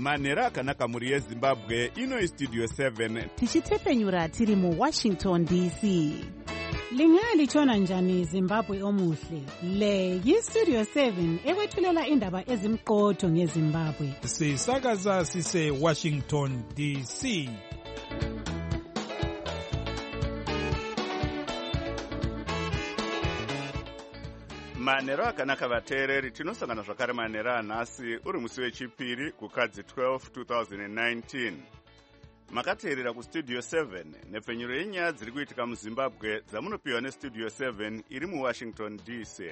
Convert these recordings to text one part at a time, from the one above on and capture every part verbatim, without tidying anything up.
manhero akanaka mhuri yezimbabwe. Ino Studio seven tichitepenyura tiri mu Washington D C. Lingalitshona njani Zimbabwe omuhle? Le yi-Studio seven ekwethulela indaba ezimqotho ngeZimbabwe. Sisakaza sise Washington D C. manhero akanaka vateereri, tinosangana zvakare manhero anhasi uri musi wechipiri kukadzi twelve two thousand nineteen. Makateerera kustudio seven nepfenyuro yenyaya dziri kuitika muZimbabwe dzamunopiwa nestudio seven iri muWashington D C.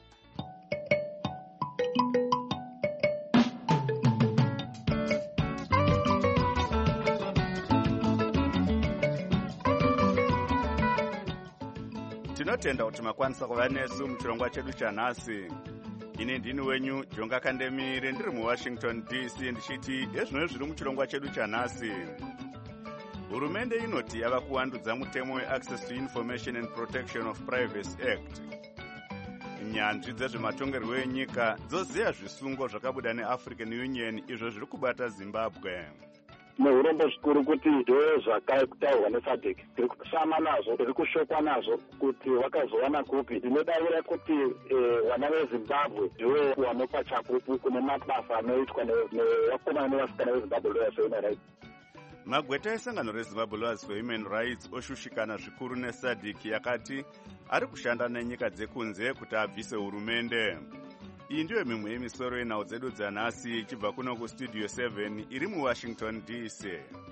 Tinotenda kuti makwanisa kuva nesu muchirongwa chedu chanhasi. Ine ndini wenyu Jonga Kandemire ndiri muWashington D C ndichiti ezvino zviri muchirongwa chedu chanhasi. Hurumende inoti yava kuwandudza mutemo weAccess to Information and Protection of Privacy Act. Nyanzvi dzezvematongerwo enyika dzoziya zvisungo zvakabuda neAfrican Union izvo zviri kubata Zimbabwe. Muhurombo zvikuru kuti ndo zvakataurwa neSADC tiri kusama nazvo, tiri kushokwa nazvo kuti vakazowana kupi. Tinodavira kuti vana veZimbabwe ndivo vanopa chapupu kune mabasa anoitwa nevakomana nevasikana veZimbabwe Lawyers for Human Rights. Magweta esangano reZimbabwe Lawyers for Human Rights oshushikana zvikuru neSADC yakati ari kushanda nenyika dzekunze kuti abvise hurumende. Iyi ndiyo mimwe yemisoro yenhau dzedu dzanhasi ichibva kuno kustudio seven iri muWashington D C.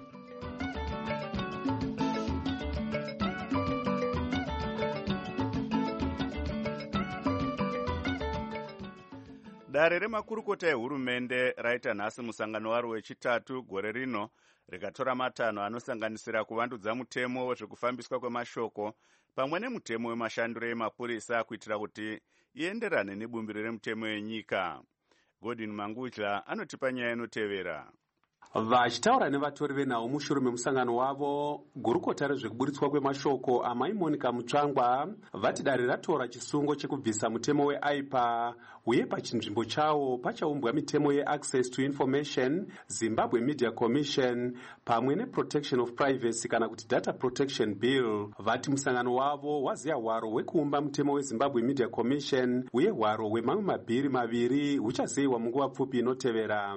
Dare remakurukota ehurumende raita nhasi musangano waro wechitatu gore rino rikatora matanho anosanganisira kuvandudza mutemo wezvekufambiswa kwemashoko pamwe nemutemo wemashandiro emapurisa kuitira kuti ienderane nebumbiro remutemo yenyika. Godwin Mangudla anotipa nyaya inotevera. Vachitaura nevatori venhau mushure memusangano wavo, gurukota rezvekuburitswa kwemashoko amai Monica Mutsvangwa vati dare ratora chisungo chekubvisa mutemo weAIPA uye pachinzvimbo chawo pachaumbwa mitemo yeAccess to Information, Zimbabwe Media Commission pamwe neProtection of Privacy kana kuti Data Protection Bill. Vati musangano wavo waziya hwaro hwekuumba mutemo weZimbabwe Media Commission uye hwaro hwemamwe mabhiri maviri huchaziviwa munguva pfupi inotevera.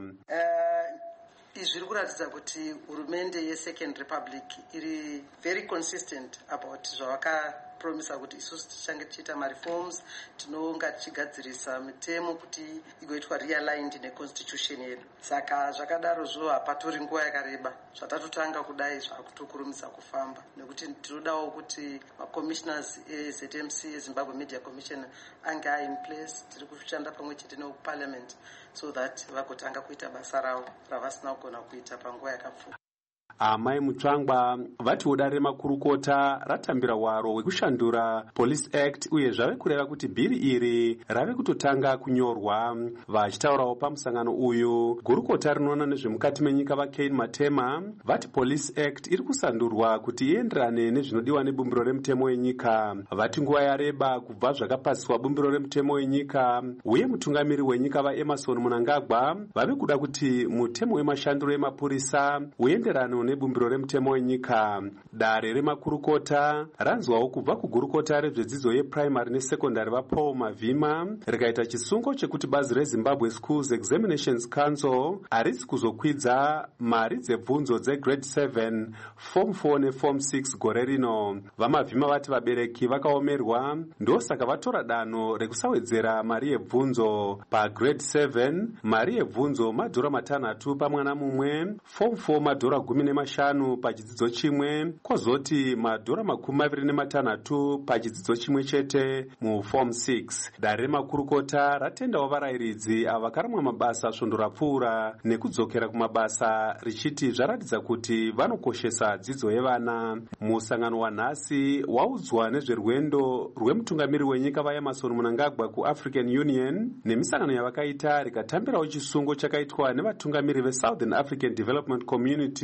Izviri kuratidza kuti hurumende yeSecond Republic iri very consistent about zvavakapromisa kuti isusu tichange tichiita mareforms, tinonga tichigadzirisa mitemo kuti igoitwa realigned neconstitution yedu. Saka zvakadarozvo hapatori nguva yakareba zvatatotanga kudai zvakutokurumisa kufamba, nekuti tinodawo kuti macommissioners eZ M C eZimbabwe Media Commission ange are in place. Tiri kushanda pamwe chete neparliament so that vagotanga kuita basa ravo ravasina kugona kuita panguva yakapfuura. Amai Mutsvangwa vati dare remakurukota ratambira hwaro hwekushandura Police Act uye zvave kureva kuti bhiri iri rave kutotanga kunyorwa. Vachitaurawo pamusangano uyu, gurukota rinoona nezvemukati menyika vaKane Matema vati Police Act iri kusandurwa kuti ienderane nezvinodiwa nebumbiro remutemo wenyika. Vati nguva yareba kubva zvakapasiswa bumbiro remutemo wenyika uye mutungamiri wenyika vaEmerson Mnangagwa vave kuda kuti mutemo wemashandiro emapurisa uenderane nebumbiro remutemo wenyika. Dare remakurukota ranzwawo kubva kugurukota rezvedzidzo yeprimary nesekondari vaPaul Mavhima rikaita chisungo chekuti bazi reZimbabwe Schools Examinations Council harisi kuzokwidza mari dzebvunzo dzegrade seven, form four neform six gore rino. VaMavhima vati vabereki vakaomerwa ndosaka vatora danho rekusawedzera mari yebvunzo. Pagrade seven mari yebvunzo madhora matanhatu pamwana mumwe, form four madhora gumi nemashanu pachidzidzo chimwe, kwozoti madhora makumi maviri nematanhatu pachidzidzo chimwe chete muform six. Dare remakurukota ratendawo varayiridzi ava vakaramwa mabasa svondo rapfuura nekudzokera kumabasa richiti zvaratidza kuti vanokoshesa dzidzo yevana. Musangano wanhasi waudzwa nezverwendo rwemutungamiri wenyika vaEmerson Mnangagwa kuAfrican Union nemisangano yavakaita rikatambirawo chisungo chakaitwa nevatungamiri veSouthern African Development Community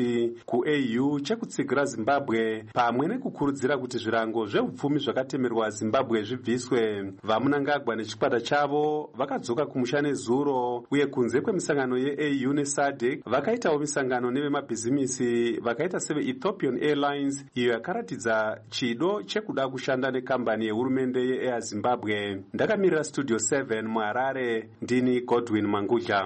ku-A U chekutsigira Zimbabwe pamwe nekukurudzira kuti zvirango zveupfumi zvakatemerwa Zimbabwe zvibviswe. Vamunangagwa nechikwata chavo vakadzoka kumusha nezuro, uye kunze kwemisangano ye-A U ne-SADC vakaitawo misangano nevemabhizimisi vakaita seve-Ethiopian Airlines, iyo yakaratidza chido chekuda kushanda nekambani yehurumende ye-Air Zimbabwe. Ndakamirira Studio seven muHarare, ndini Godwin Mangudla.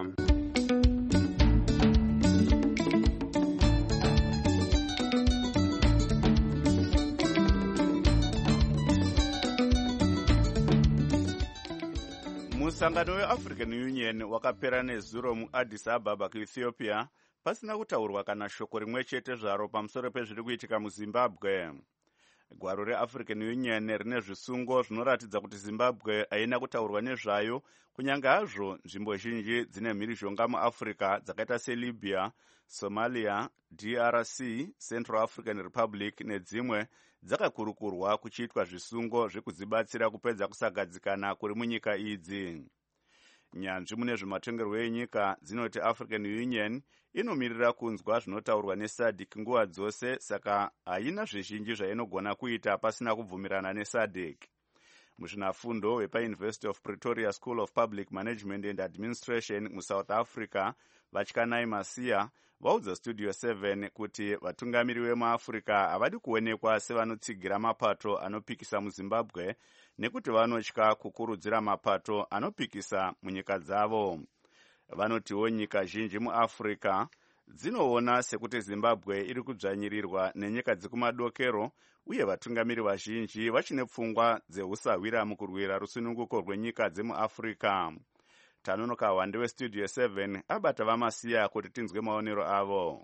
Musangano weAfrican Union wakapera nezuro muAddis Ababa kuEthiopia pasina kutaurwa kana shoko rimwe chete zvaro pamusoro pezviri kuitika muZimbabwe. Gwaro reAfrican Union rine zvisungo zvinoratidza kuti Zimbabwe haina kutaurwa nezvayo, kunyange hazvo nzvimbo zhinji dzine mhirizhonga muAfrica dzakaita seLibya, Somalia, D R C, Central African Republic nedzimwe dzakakurukurwa kuchiitwa zvisungo zvekudzibatsira kupedza kusagadzikana kuri munyika idzi. Nyanzvi mune zvematongerwo enyika dzinoti African Union inomirira kunzwa zvinotaurwa neSADC nguva dzose, saka haina zvizhinji zvainogona kuita pasina kubvumirana neSADC. Muzvinafundo wepaUniversity of Pretoria School of Public Management and Administration muSouth Africa, Vatyanai Masiya vaudza Studio seven kuti vatungamiri vemuAfrica havadi kuonekwa sevanotsigira mapato anopikisa muZimbabwe nekuti vanotya kukurudzira mapato anopikisa munyika dzavo. Vanotiwo nyika zhinji muAfrica dzinoona sekuti Zimbabwe iri kudzvanyirirwa nenyika dzekumadokero, uye vatungamiri vazhinji vachine pfungwa dzehusahwira mukurwira rusununguko rwenyika dzemuAfrica. Tanonoka Wande weStudio seven abata vaMasiya kuti tinzwe maonero avo.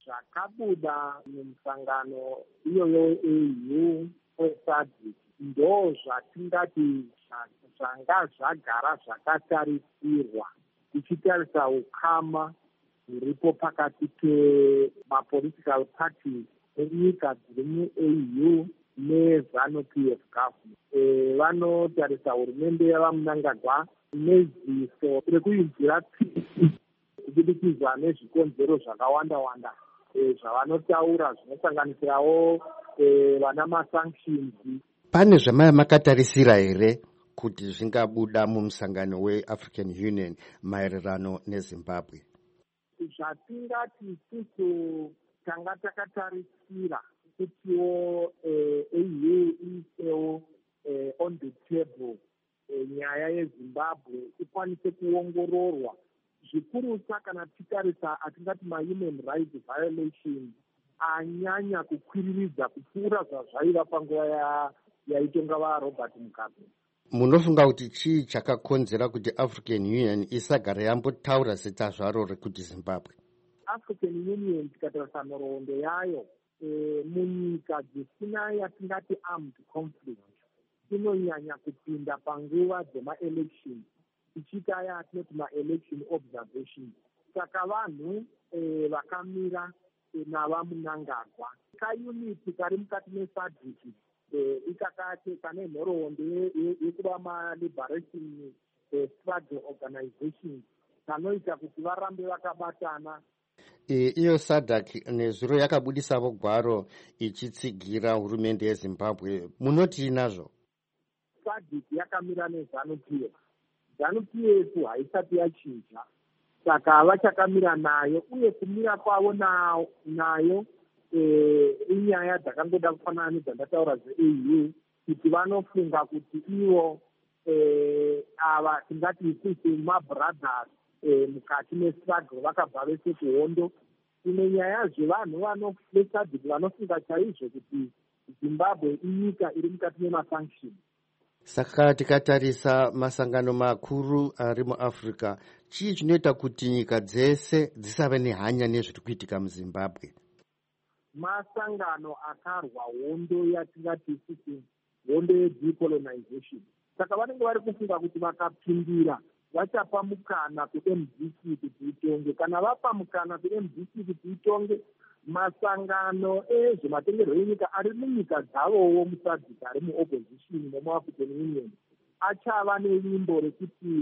Zvakabuda mumusangano iyoyo E U weSADC ndo zvatingati zvanga zvagara zvakatarisirwa, tichitarisa ukama huripo pakati pemapolitical parties enyika dziri mu-A U neZANU-P F government. E, vanotarisa hurumende yavamunangagwa neziso rekuinzira tsitsi kubudikidza nezvikonzero zvakawanda-wanda e, zvavanotaura zvinosanganisirawo e, vana masanctions. Pane zvamakatarisira here kuti zvingabuda mumusangano weAfrican Union maererano neZimbabwe? Zvatingati isusu tanga takatarisira kutiwo e, A U isewo e, on the table e, nyaya yeZimbabwe ikwanise kuongororwa zvikurusa kana titarisa atingati ma-human rights violations anyanya kukwiriridza kupfuura zvazvaiva panguva ya yaitonga vaRobert Mugabe. Munofunga kuti chii chakakonzera kuti African Union isagara yambotaura zita zvaro rekuti Zimbabwe? African Union tikatarisa nhoroondo yayo e, munyika dzisina yatingati armed conflict inonyanya kupinda panguva dzema-election tichita yatinoti ma-election observation. Saka vanhu e, vakamira e, navamunangagwa kauniti kari mukati meSADC e, ikakati kane nhoroondo yekuva ma-liberation e, struggle organization kanoita kuti varambe vakabatana. E, iyo SADC nezuro yakabudisavo gwaro ichitsigira hurumende yeZimbabwe. Munoti inazvo? SADC yakamira neZANU-P F. ZANU-P F haisati yachinja, saka vachakamira nayo, uye kumira kwavo nayo e, inyaya dzakangoda kufanana nedzandataura ze-A U kuti vanofunga kuti ivo e, ava tingati isusu mabrothers e, mukati mestruggle vakabva vese kuhondo. Ine nyaya zvevanhu veSADC vanofunga chaizvo kuti Zimbabwe inyika iri mukati memasanctions. Saka tikatarisa masangano makuru ari muAfrica, chii chinoita kuti nyika dzese dzisave nehanya nezviri kuitika muZimbabwe? Masangano akarwa hondo yatingati isusu hondo yedecolonization. Saka vanenge vari kufunga kuti vakapindira vachapa mukana kuM D C kuti itonge. Kana vapa mukana kuM D C kuti itonge, masangano ezvematongerwo enyika ari munyika dzavowo muSADC ari muopposition nemuAfrican Union achava nevimbo rekuti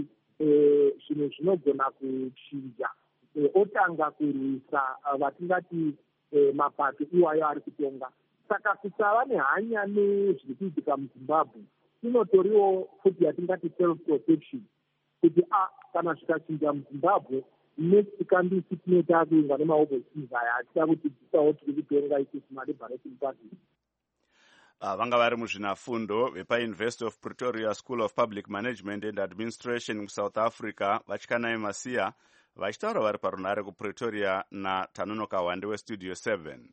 zvinhu zvinogona kuchinja, otanga kurwisa vatingati eh, mapato iwayo ari kutonga. Saka kusava nehanya nezviri kuitika muzimbabwe inotoriwo futi yatingati self protection kuti a kana zvikachinja muzimbabwe nesikandisi tinoita kuinga nemaoppositions aya atida kutidzisawo tiri kutonga isusu maliberating party. Uh, vanga vari muzvinafundo vepauniversity of Pretoria School of Public Management and Administration muSouth Africa vachikanai masiya vachitaura vari parunhare kupretoria naTanonoka Wande westudio seven.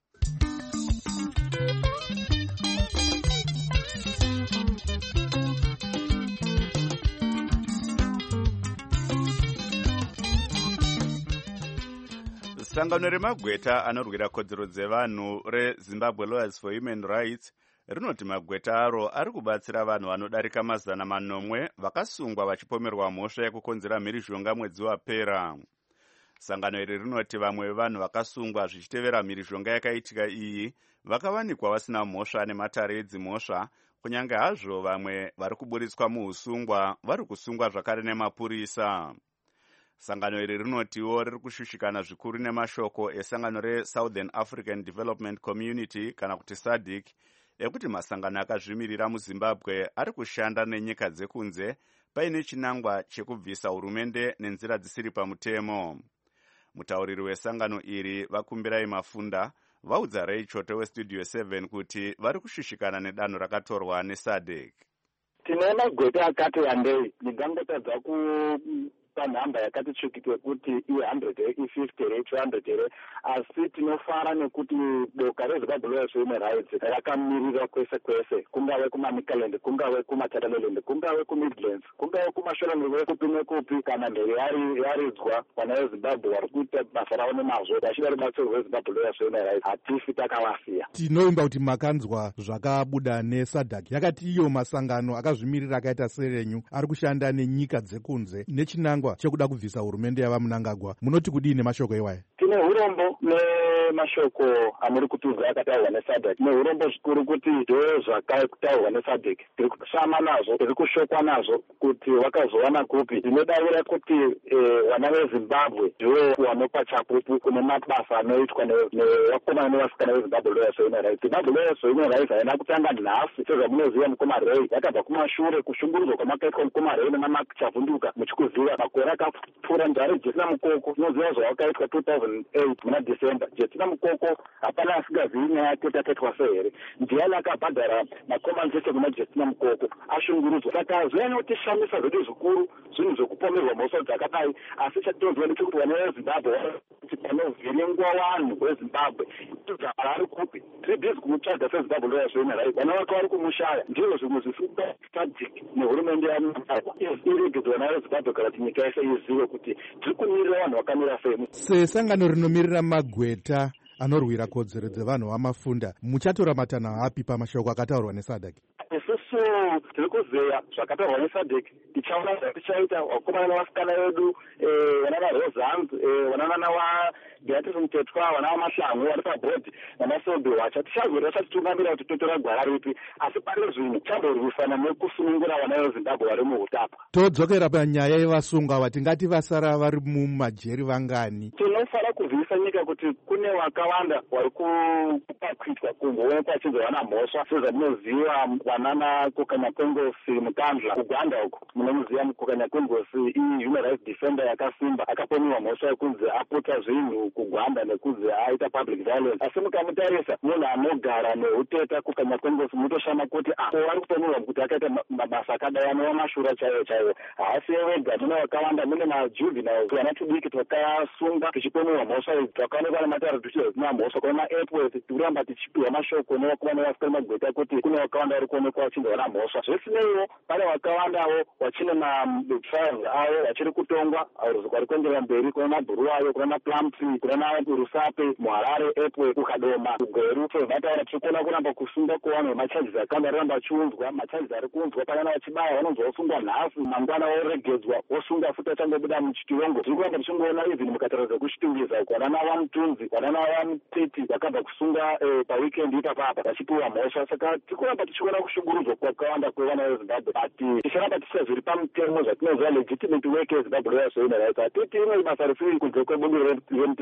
Sangano remagweta anorwira kodzero dzevanhu reZimbabwe Lawyers for Human Rights rinoti magweta aro ari kubatsira vanhu vanodarika mazana manomwe vakasungwa vachipomerwa mhosva yekukonzera mhirizhonga mwedzi wapera. Sangano iri rinoti vamwe vevanhu vakasungwa zvichitevera mhirizhonga yakaitika iyi vakawanikwa vasina mhosva nematare edzimhosva, kunyange hazvo vamwe vari kuburitswa muusungwa vari kusungwa zvakare nemapurisa. Sangano iri rinotiwo riri kushushikana zvikuru nemashoko esangano reSouthern African Development Community kana kuti SADC ekuti masangano akazvimirira muZimbabwe ari kushanda nenyika dzekunze paine chinangwa chekubvisa hurumende nenzira dzisiri pamutemo. Mutauriri wesangano iri Vakumbirai Mafunda vaudza Ray Choto westudio seven kuti vari kushushikana nedanho rakatorwa neSADC. Tine magweta akati wandei ndingangotadza ku panhamba yakati tsvikitwe kuti i-hundred i-fifty i-two hundred asi tinofara nekuti boka reZimbabwe Lawyers for Human Rights rakamirira kwese kwese, kungave kumaMicaland, kungave kumaTatameland, kungave kuMidlands, kungave kumasholango kupi nekupi, kana ndere yari yaridzwa vana veZimbabwe vari kuita basa ravo nemazvo vachida rubatsiro rweZimbabwe Lawyers for Human Rights hatifi takavasiya. Tinoimba kuti makanzwa zvakabuda neSADC yakati iyo masangano akazvimirira akaita serenyu ari kushanda nenyika dzekunze nechinangwa chekuda kubvisa hurumende yava Mnangagwa. Munoti kudii nemashoko iwaya? Tine urombo nemashoko amuri kutudza akataurwa neSADC. Tine urombo zvikuru kuti ndo zvakataurwa neSADC tiri kushama nazvo, tiri kushokwa nazvo kuti wakazowana kupi. Ndinodavira kuti vana veZimbabwe ndivo vanopa chapupu kune mabasa anoitwa nevakomana nevasikana veZimbabwe Lawyers for Human Rights. Zimbabwe Lawyers for Human Rights haina kutanga nhasi sezvamunoziva mukoma Ray, yakabva kumashure kushungurudzwa kwamakaitwa mukoma Ray nemamaki chavhunduka muchikuziva makore akapfuura njare Jesina Mukoko tinoziva zvawakaitwa two thousand eight muna December. Jesina Mukoko hapana asingazivi nyaya yake yakaitwa sei here, ndiani akabhadhara makomanzese kuna Jesina Mukoko ashungurudzwa. Saka zvinotishamisha zvedu zvikuru zvinhu zvekupomerwa mhosva dzakadai, asi chatinoziva ndechekuti vana veZimbabwe panovhenengwa vanhu veZimbabwe vari kupi tiri bhizi kumutsvaga seZimbabwe Lawyers for Human Rights. Vana vake vari kumushaya, ndizvo zvimwe zvisika SADC nehurumende yaMnangagwa iregedza vana veZimbabwe kana kuti nyika yese izive kuti tiri kumirira vanhu vakamira sei. Sesangano rinomirira magweta anorwira kodzero dzevanhu vamafunda, muchatora matanho api pamashoko akataurwa neSADC? Isusu tiri kuzeya zvakataurwa neSADC, tichaona zvatichaita vakomana nevasikana vedu, vana vaRosans, vanana vaBeatrice Mutetwa, vana vaMashlangu vari pabhodhi namaSobe Wacha. Tichazoreva tichitungamira kuti totora gwara ripi, asi pane zvinhu tichazorwisana nekusunungura vana veZimbabwe vari muutapwa. Todzokera panyaya yevasungwa vatingati vasara vari mumajeri vangani. Tinofara kuzivisa nyika kuti kune vakawanda vari kupakwitwa kungoonekwa vachizovana mhosva sezvamunoziva vanana Kokanya Kwengosi Mukandla kuGwanda uko. Munomuziva Kokanya Kwengosi i-human rights defender yakasimba, akapomerwa mhosva yekunzi aputsa zvinhu kuGwanda nekunzi aita public violence. Asi mukamutarisa munhu anogara neuteta Kokanya Kwengosi mutoshama kuti ah vari kupomerwa kuti akaita mabasa akadai anova mashura chaiwo chaiwo. Haasi wega, mune vakawanda, mune majuveniles vana tudiki twakasunga tichipomerwa mhosva idzi, twakaonekwa nematare tuchizina mhosva kuna maAirport. Tikuramba tichipiwa mashoko nevakomana nevasikana magweta kuti kune vakawanda vari kuonekwa vachingovana mhosva. Zvisineiwo pane vakawandawo vachine matrials avo vachiri kutongwa vari kuenderera mberi. Kuna maBuruwayo, kuna maPlumtree, kuna Rusape, muHarare Airport, kuKadoma, kuGweru. Sezvataura tiri kuona kuramba kusunga kuvanhu vemacharges akawanda aramba achiunzwa. Macharges ari kuunzwa panyana vachibaya vanonzi vosungwa nhasi, mangwana voregedzwa vosunga futi achangobuda muchitirongo. Tiri kuramba tichingoona even mukataura zvekuchitungiza uko vanana vaMutunzi, vanana vaMuteti vakabva kusunga paweekend ipapapa vachipiwa mhosva. Saka tiri kuramba tichiona kushungurudzwa kwakawanda kwevana veZimbabwe, ati ticharamba tisina zviri pamutemo zvatinoziva legitimate work yeZimbabwe Lawyers for Human Rights. Hatiti imwe basa risiri kunze kwebudu remutemo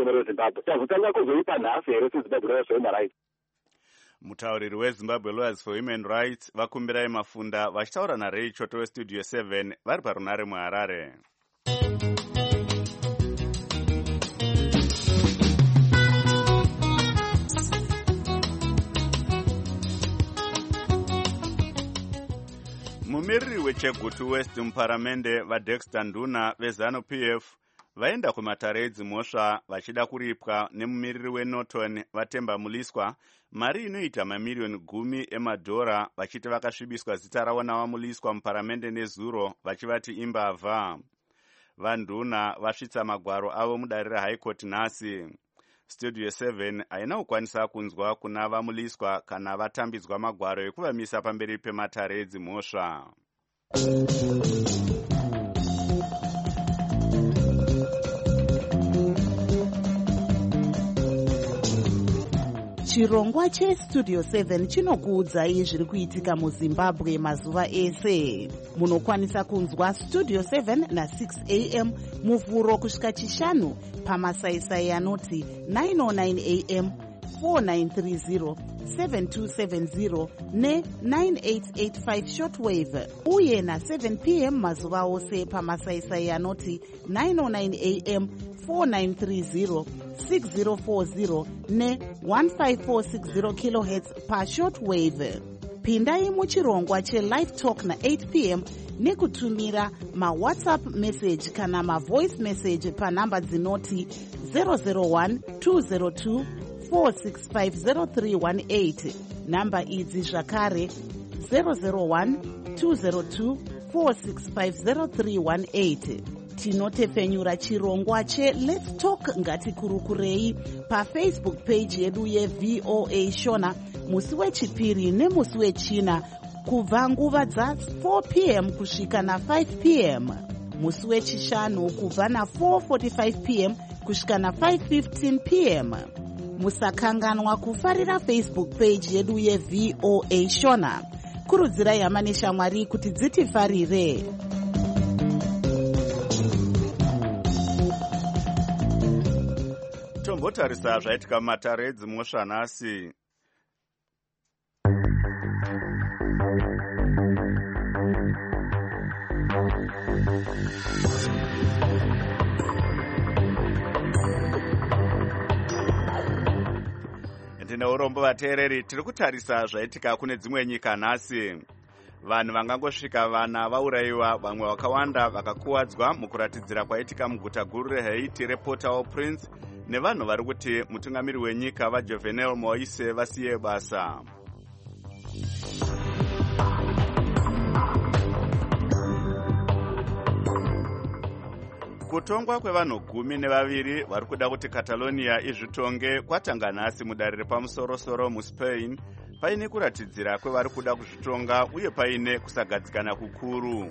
dzino rezimbabwe tazotanga kuzoipa nhasi here sezimbabwe lawyers for human rights. Mutauriri weZimbabwe Lawyers for Human Rights vakumbirai Mafunda vachitaura naRay Choto weStudio seven vari parunare muHarare. Mumiriri weChegutu West muparamende vaDexter Nduna veZanu-P F vaenda kumatare edzimhosva vachida kuripwa nemumiriri weNorton Vatemba Muliswa mari inoita mamiriyoni gumi emadhora vachiti vakasvibiswa zita ravo navamuliswa muparamende nezuro vachivati imbavha. VaNduna vasvitsa magwaro avo mudare reHigh Court nhasi. Studio seven haina kukwanisa kunzwa kuna vamuliswa kana vatambidzwa magwaro ekuvamisa pamberi pematare edzimhosva. Chirongwa cheStudio seven chinokuudzai zviri kuitika muZimbabwe mazuva ese. Munokwanisa kunzwa Studio seven na six a m muvhuro kusvika chishanu pamasaisai anoti nine oh nine a m, four nine three zero, seven two seven zero ne nine eight eight five shortwave uye na seven p m mazuva ose pamasaisai anoti nine oh nine a m, four nine three zero, six zero four zero ne one five four six zero kilohertz pashortwave. Pindai muchirongwa cheLive Talk na eight p m nekutumira mawhatsapp message kana mavoice message panhamba dzinoti zero zero one two zero two four six five zero three one eight. Namba idzi zvakare zero zero one two zero two four six five zero three one eight. Tinotefenyura chirongwa che Let's Talk Ngatikurukurei paFacebook page yedu yeV O A Shona musi wechipiri nemusi wechina kubva nguva dza four p m kusvika na five p m. Musi wechishanu kubva na four forty-five p m kusvika na five fifteen p m. Musakanganwa kufarira Facebook page yedu yeV O A Shona. Kurudzirai hama neshamwari kuti dzitifarire. Tombotarisa zvaitika mumatare edzimhosva nhasi. Ndine urombo vateereri, tiri kutarisa zvaitika kune dzimwe nyika nhasi. Vanhu vangangosvika vana vaurayiwa, vamwe vakawanda vakakuwadzwa mukuratidzira kwaitika muguta guru reHaiti rePort-au-Prince nevanhu vari kuti mutungamiri wenyika vaJovenel Moise vasiye basa. Kutongwa kwevanhu gumi nevaviri vari kuda kuti Catalonia izvitonge kwatanga nhasi mudare repamusoro-soro muSpain, paine kuratidzira kwevari kuda kuzvitonga uye paine kusagadzikana kukuru.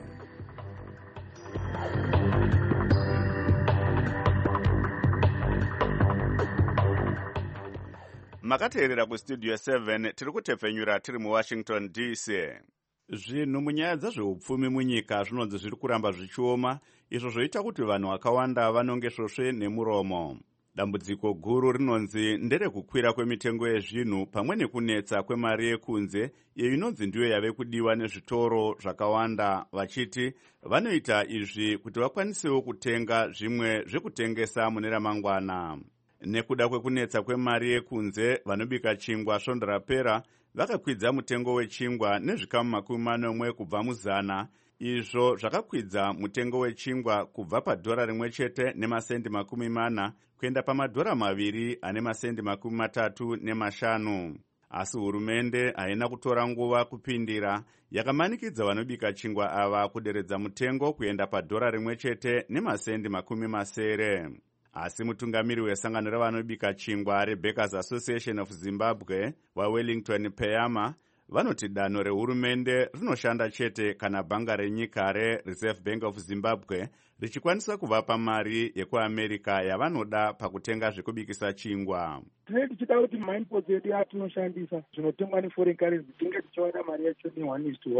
Makateerera kuStudio seven, tiri kutefenyura tiri muWashington D C. Zvinhu munyaya dzezveupfumi munyika zvinonzi zviri kuramba zvichioma, izvo zvoita kuti vanhu vakawanda vanonge svosve nemuromo. Dambudziko guru rinonzi nderekukwira kwemitengo yezvinhu pamwe nekunetsa kwemari yekunze, iyo inonzi ndiyo yave kudiwa nezvitoro zvakawanda, vachiti vanoita izvi kuti vakwanisewo kutenga zvimwe zvekutengesa mune ramangwana. Nekuda kwekunetsa kwemari yekunze, vanobika chingwa svondo rapera vakakwidza mutengo wechingwa nezvikamu makumi manomwe kubva muzana. Izvo zvakakwidza mutengo wechingwa kubva padhora rimwe chete nemasendi makumi mana kuenda pamadhora maviri ane masendi makumi matatu nemashanu. Asi hurumende haina kutora nguva kupindira, yakamanikidza vanobika chingwa ava kuderedza mutengo kuenda padhora rimwe chete nemasendi makumi masere. Asi mutungamiri wesangano revanobika chingwa reBakers Association of Zimbabwe waWellington Peyama vanoti danho rehurumende rinoshanda chete kana bhanga renyika reReserve Bank of Zimbabwe richikwanisa kuvapa mari yekuAmerica yavanoda pakutenga zvekubikisa chingwa. Tinenge tichida kuti maimports edu atinoshandisa zvinotengwa neforeign currency tinge tichiwana mari yacho ne one is to one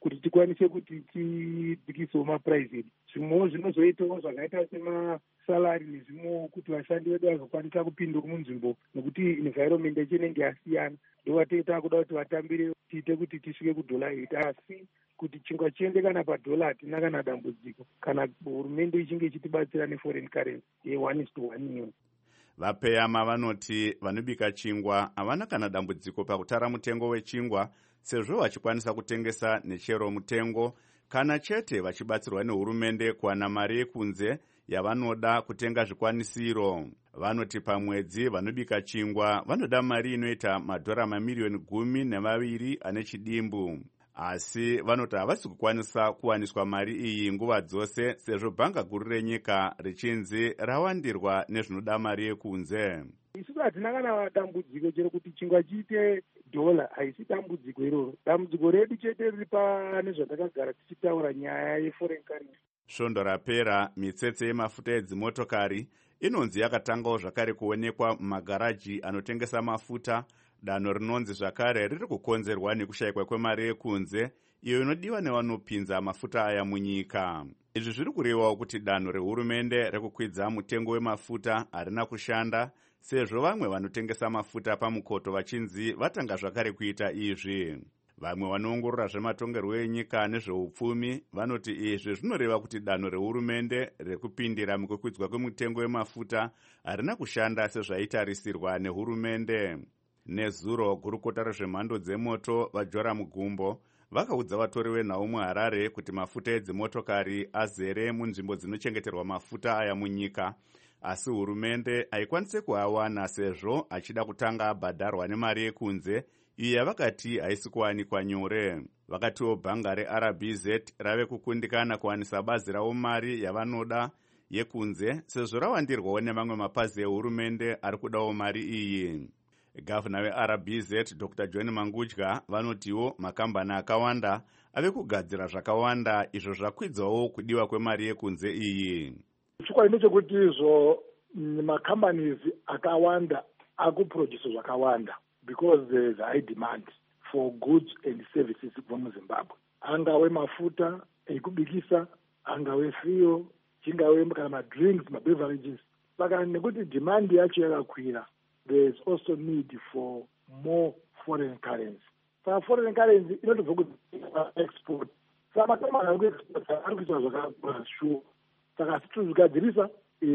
kuti tikwanise kuti tidzikisewo mapuraivheti. Zvimwewo zvinozoitawo zvakaita semasalari nezvimwewo kuti vashandi vedu vazokwanisa kupinduka munzvimbo nokuti environment yacho inenge yasiyana. Ndovateta kuda kuti vatambire tiite kuti tisvike kudhola eight, asi kuti chingwa chiende kana padhola hatina kana dambudziko kana hurumende ichinge ichitibatsira neforeign currency ye one is to one iyo. Vapeyama vanoti vanobika chingwa havana kana dambudziko pakutara mutengo wechingwa sezvo vachikwanisa kutengesa nechero mutengo, kana chete vachibatsirwa nehurumende kuwana mari yekunze yavanoda kutenga zvikwanisiro. Vanoti pamwedzi vanobika chingwa vanoda mari inoita madhora mamiliyoni gumi nemaviri ane chidimbu. Asi vanoti havasi kukwanisa kuwaniswa mari iyi nguva dzose sezvo bhanga guru renyika richinzi rawandirwa nezvinoda mari yekunze. Isusu hatina kana dambudziko chero kuti chingwa chiite dhola, haisi dambudziko iroro. Dambudziko redu chete riri pane zvatakagara tichitaura nyaya yeforeign currency. Svondo rapera mitsetse yemafuta edzimotokari inonzi yakatangawo zvakare kuonekwa mumagaraji anotengesa mafuta. Danho rinonzi zvakare riri kukonzerwa nekushayikwa kwemari yekunze iyo inodiwa nevanopinza mafuta aya munyika. Izvi zviri kurevawo kuti danho rehurumende rekukwidza mutengo wemafuta harina kushanda sezvo vamwe vanotengesa mafuta pamukoto vachinzi vatanga zvakare kuita izvi. Vamwe vanoongorora zvematongerwo enyika nezveupfumi vanoti izvi zvinoreva kuti danho rehurumende rekupindira mukukwidzwa kwemutengo wemafuta harina kushanda sezvaitarisirwa nehurumende. Nezuro gurukota rezvemhando dzemoto vajora mugumbo vakaudza vatori venhau muHarare kuti mafuta edzimotokari azere munzvimbo dzinochengeterwa mafuta aya munyika, asi hurumende haikwanise kuawana sezvo achida kutanga abhadharwa nemari yekunze iyo yavakati haisi kuwanikwa nyore. Vakatiwo bhanga reR B Z rave kukundikana kuwanisa bazi ravo mari yavanoda yekunze sezvo rawandirwawo nemamwe mapazi ehurumende ari kudawo mari iyi. Gavana weR B Z Doctor John Mangudya vanotiwo makambani akawanda ave kugadzira zvakawanda izvo zvakwidzawo kudiwa kwemari yekunze iyi. Chikwadi ndechekuti izvo makambani akawanda akuproduce zvakawanda because there is high demand for goods and services from Zimbabwe. Angave mafuta ekubikisa, angave fuel, chingave kana madrinks, mabeverages. Saka nekuti demand yacho yakakwira, there is also need for more foreign currency. Saka foreign currency inotobva kuti export. Saka makambani ekuexport ari kuita zvakakura sure. Saka situzvigadzirisa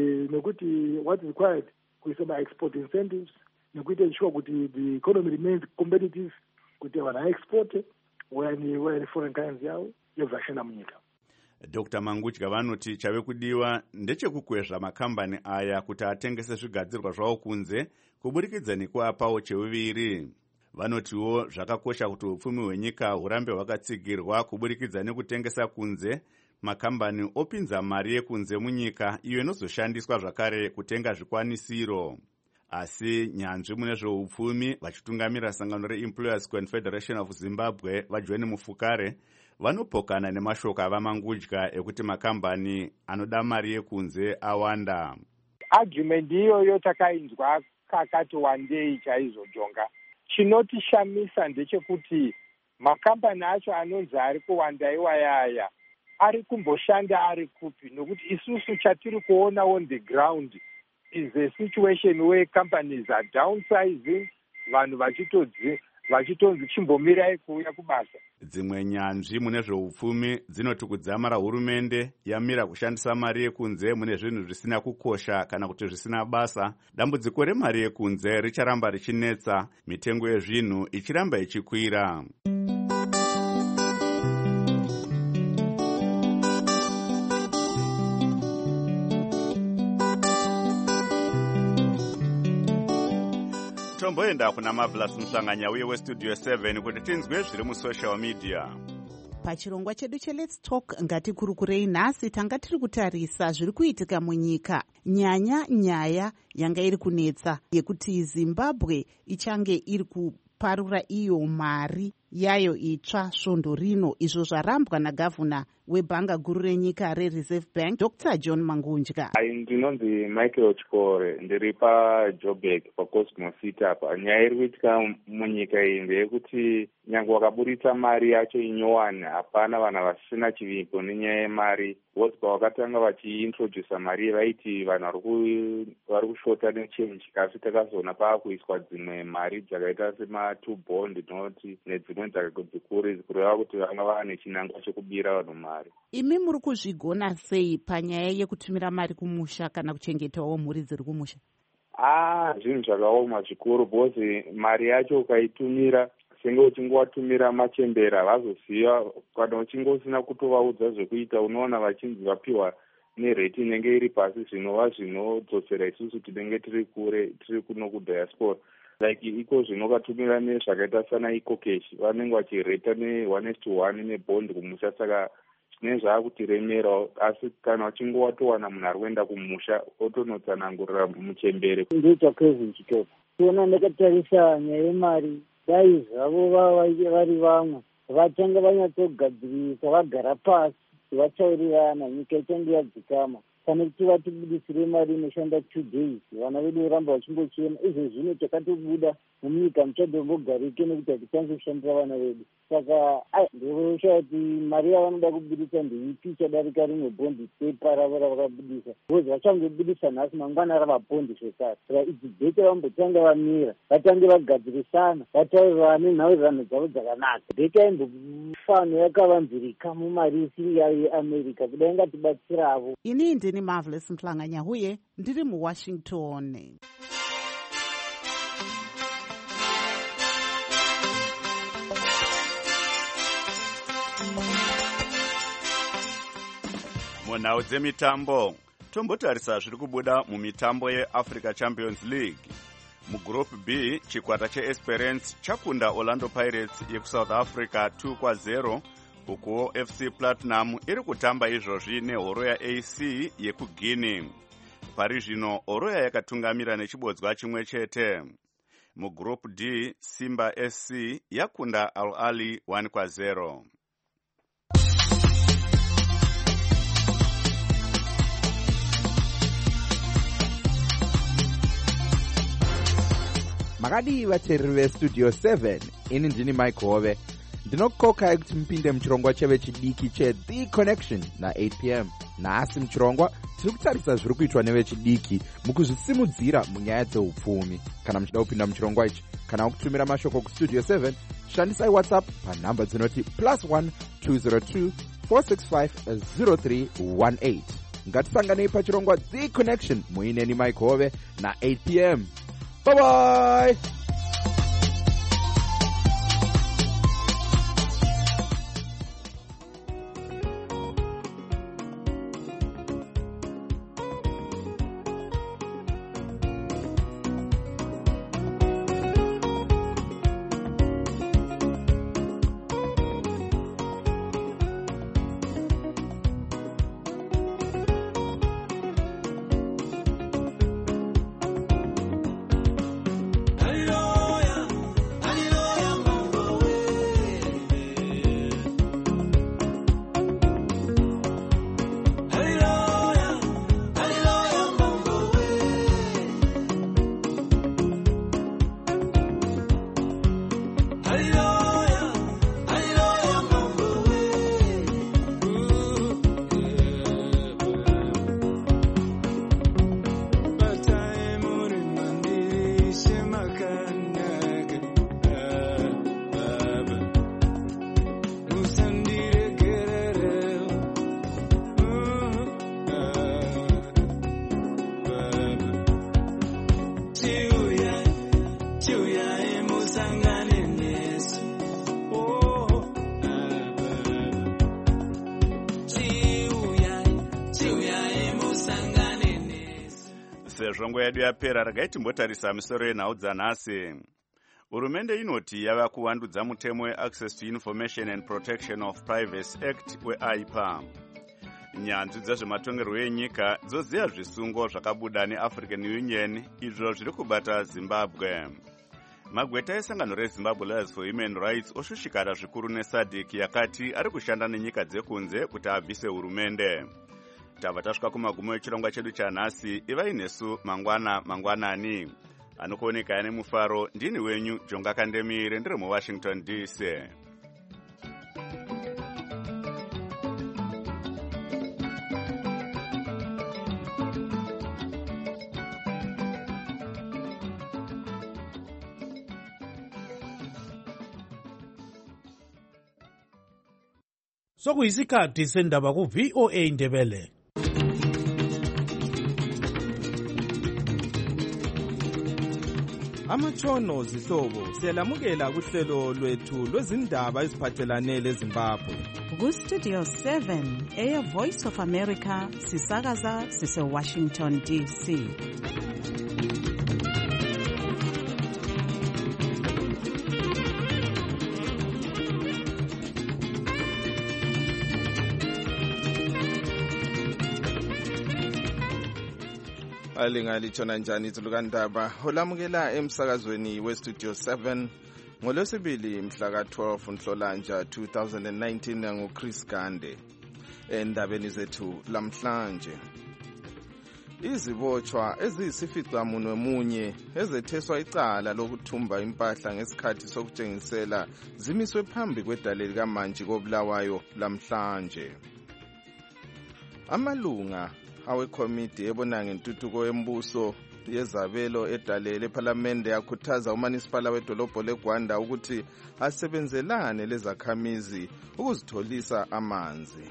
nekuti what is required kuisa ma-export incentives nekuita sure kuti the economy remains competitive, kuti vanhu aexporte wayani foreign currency yavo yobvashanda munyika. Doctor Mangudya vanoti chave kudiwa ndechekukwezva makambani aya kuti atengese zvigadzirwa zvavo kunze kuburikidza nekuapawo cheuviri. Vanotiwo zvakakosha kuti upfumi hwenyika hurambe hwakatsigirwa kuburikidza nekutengesa kunze makambani opinza mari yekunze munyika iyo inozoshandiswa zvakare kutenga zvikwanisiro. Asi nyanzvi mune zveupfumi vachitungamira sangano reEmployers Confederation of Zimbabwe vaJohn Mufukare vanopokana nemashoko avamangudya ekuti makambani anoda mari yekunze awanda. Argument iyoyo takainzwa kakati wandei chaizvo jonga. Chinotishamisa ndechekuti makambani acho anonzi ari kuwanda iwayaya ari kumboshanda ari kupi, nokuti isusu chatiri kuona on the ground is a situation where companies are downsizing, vanhu vachitodzi vachitonzi chimbomirai kuuya kubasa. Dzimwe nyanzvi mune zveupfumi dzinoti kudzamara hurumende yamira kushandisa mari yekunze mune zvinhu zvisina kukosha kana kuti zvisina basa, dambudziko remari yekunze richaramba richinetsa, mitengo yezvinhu ichiramba ichikwira. Tomboenda kuna Marvelous Msanganya uye westudio seven kuti tinzwe zviri musocial media. Pachirongwa chedu cheLet's Talk ngatikurukirei nhasi tanga tiri kutarisa zviri kuitika munyika, nyanya nyaya yanga iri kunetsa yekuti Zimbabwe ichange iri kuparura iyo mari yayo itsva svondo rino, izvo zvarambwa nagavhuna webhanga guru renyika rereserve bank Doctor John Mangunja. Ndinonzi Michael Chikore, ndiri paJoburg paCosmo City apa. Nyaya iri kuitika munyika iyi ndeyekuti nyange wakaburitsa mari yacho inyowani, hapana vanhu vasina chivimbo nenyaya yemari. Vose pavakatanga vachiintrodusa mari vaiti vanhu vari kushota nechange, asi takazoona paakuiswa dzimwe mari dzakaita sema-two bond noti nedzimwe dzikuru kureva kuti vanga vava nechinangwa chekubira vanhu mari. Imi muri kuzvigona sei panyaya yekutumira mari kumusha kana kuchengetawo mhuri dziri kumusha? Ah, zvinhu zvakaoma zvikuru, bhozi mari yacho ukaitumira senge uchinge watumira machembera vazoziva, kana uchinge usina kutovaudza zvekuita unoona vachinzi vapiwa nereti inenge iri pasi, zvinova zvinodzosera isusu tinenge tiri kure, tiri kuno kudiaspora. Like iko zvinokatumira nezvakaita sana iko cash vanenge vachireta ne-one is to one nebond kumusha, saka zvine zvaakutiremerawo. Asi kana uchinge watowana munhu ari kuenda kumusha otonotsanangurira muchembere. Ndinoita Kevin Chitopa. Tiona ndakatarisa nyaya yemari, dai zvavo vari vamwe vatanga vanyatsogadzirisa, vagara pasi vachaurirana, nyika ichange yadzikama. Kana kuti vatibudisire mari inoshanda two days, vana vedu voramba vachimbochema. Izvo zvino takatobuda munyika muchadombogarike nekuti hatichance kushandira vana vedu. Saka ndoshaa kuti mari yavanoda kubudisa ndeipi ichadarika rimwe bhondi pepa ravo ravakabudisa. Bozi vachangobudisa nhasi mangwana rava bhondi zvekare. Saka idzi bheke vambotanga vamira, vatange vagadzirisana, vataurirane nhaurirano dzavo dzakanaka. Bheke aimbofano yakavanzirika mumari isiri yayo yeAmerica, kudai ngatibatsiravo. Ini ndini Marvelous Mhlanganya huye ndiri muWashington. Munhau dzemitambo, tombotarisa zviri kubuda mumitambo yeAfrica Champions League. Mugroup B, chikwata cheEsperance chakunda Orlando Pirates yekuSouth Africa two kwa zero, ukuwo F C Platinum iri kutamba izvozvi nehoroya A C yekuGuinea. Pari zvino horoya yakatungamira nechibodzwa chimwe chete. Mugroup D, Simba S C yakunda Al Ahly one kwa zero. Makadi vateereri vestudio seven, ini ndini Mike Hove. Ndinokokai kuti mupinde muchirongwa cheve chidiki cheThe Connection na eight p m. Nhasi muchirongwa tiri kutarisa zviri kuitwa nevechidiki mukuzvisimudzira munyaya dzeupfumi. Kana muchida kupinda muchirongwa ichi kana kutumira mashoko kustudio seven, shandisai WhatsApp panhamba dzinoti plus one two zero two four six five zero three one eight. Ngatisanganei pachirongwa The Connection muineni Mike Hove na eight p m. Bye bye. Sezvongo yedu yapera, regai timbotarisa misoro yenhau dzanhasi. Hurumende inoti yava kuvandudza mutemo weAccess to Information and Protection of Privacy Act weAI P A. Nyanzvi dzezvematongerwo enyika dzoziya zvisungo zvakabuda neAfrican Union izvo zviri kubata Zimbabwe. magweta esangano rezimbabwe lawyers for human rights oshushikara zvikuru nesadc yakati ari kushanda nenyika dzekunze kuti abvise hurumende. Tava tasvika kumagumo echirongwa chedu chanhasi. Ivai nesu mangwana mangwanani. Anokuoneka nemufaro ndini wenyu Jonga Kandemire ndiri muWashington D C. Sokuyisikhathi sendaba ku V O A Ndebele. Amatshono zihlobo siyalamukela kuhlelo lwethu lwezindaba eziphathelane leZimbabwe. Ku Studio seven, Air Voice of America, sisakaza sise Washington D C. Alingalitshona njani izilukandaba olamukela emsakazweni weStudio seven ngolwesibili mhla ka twelve Nhlolanja two thousand nineteen nguChris Gande. Endabeni zethu lamhlanje, izibotshwa eziyisificamunwe munye ezetheswa icala lokuthumba impahla ngesikhathi sokutshengisela zimiswe phambi kwedale likaMantshi koBulawayo lamhlanje. Amalunga awekomiti ebona ngentuthuko yembuso yezabelo edale lephalamende yakhuthaza umanisipala wedolobho leGwanda ukuthi asebenzelane lezakhamizi ukuzitholisa amanzi.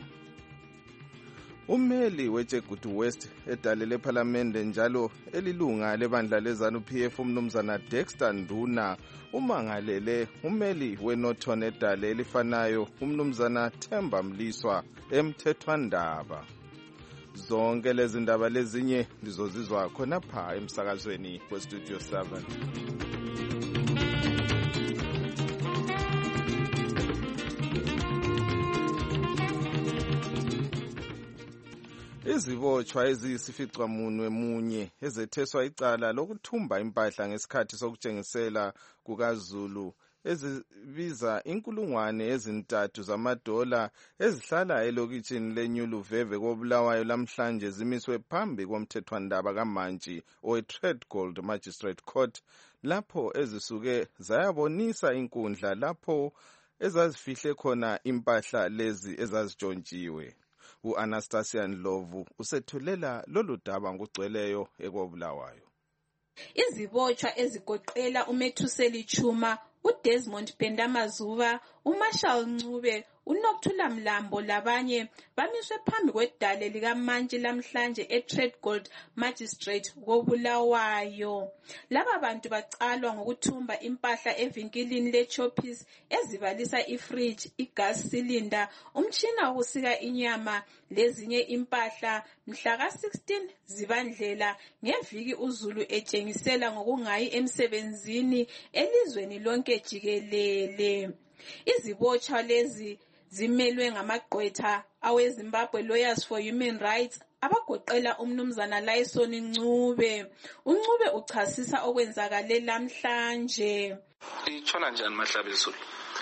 Umeli weJegutu West edale lephalamende njalo elilunga lebandla leZANU P F umnumzana Dexter Nduna umangalele umeli weNorthern edale elifanayo umnumzana Themba Mliswa emthethwandaba. Zonke lezi ndaba lezinye lizozizwa khona pha emsakazweni weStudio seven. Izibotshwa eziyisificamunwe munye ezetheswa icala lokuthumba impahla ngesikhathi sokutshengisela kukaZulu ezibiza inkulungwane ezintathu zamadola ezihlala elokitshini leNyuluveve koBulawayo lamhlanje zimiswe phambi komthethwandaba kaMantshi owe-Tredgold Magistrate Court lapho ezisuke zayabonisa inkundla lapho ezazifihle khona impahla lezi ezazitshontshiwe. U-Anastasia Ndlovu usethulela lolu daba ngokugcweleyo ekoBulawayo. Izibotshwa ezigoqela uMethuseli Chuma, uDesmond Pendamazuba, uMarshall Ncube, uNokthula Mlambo labanye bamiswe phambi kwedale likaMantshi lamhlanje eTredgold Magistrate koBulawayo. Laba bantu bacalwa ngokuthumba impahla evinkilini leChoppies ezibalisa ifridge, igas cylinder, umtshina wokusika inyama lezinye impahla mhla ka sixteen Zibandlela ngeviki uZulu etshengisela ngokungayi emsebenzini elizweni lonke jikelele. Izibotshwa lezi zimelwe ngamagqwetha aweZimbabwe Lawyers for Human Rights abagoqela umnumzana Lyson Ncube. uNcube uchasisa okwenzakale lamhlanje. Itshona njani Mahlabezulu?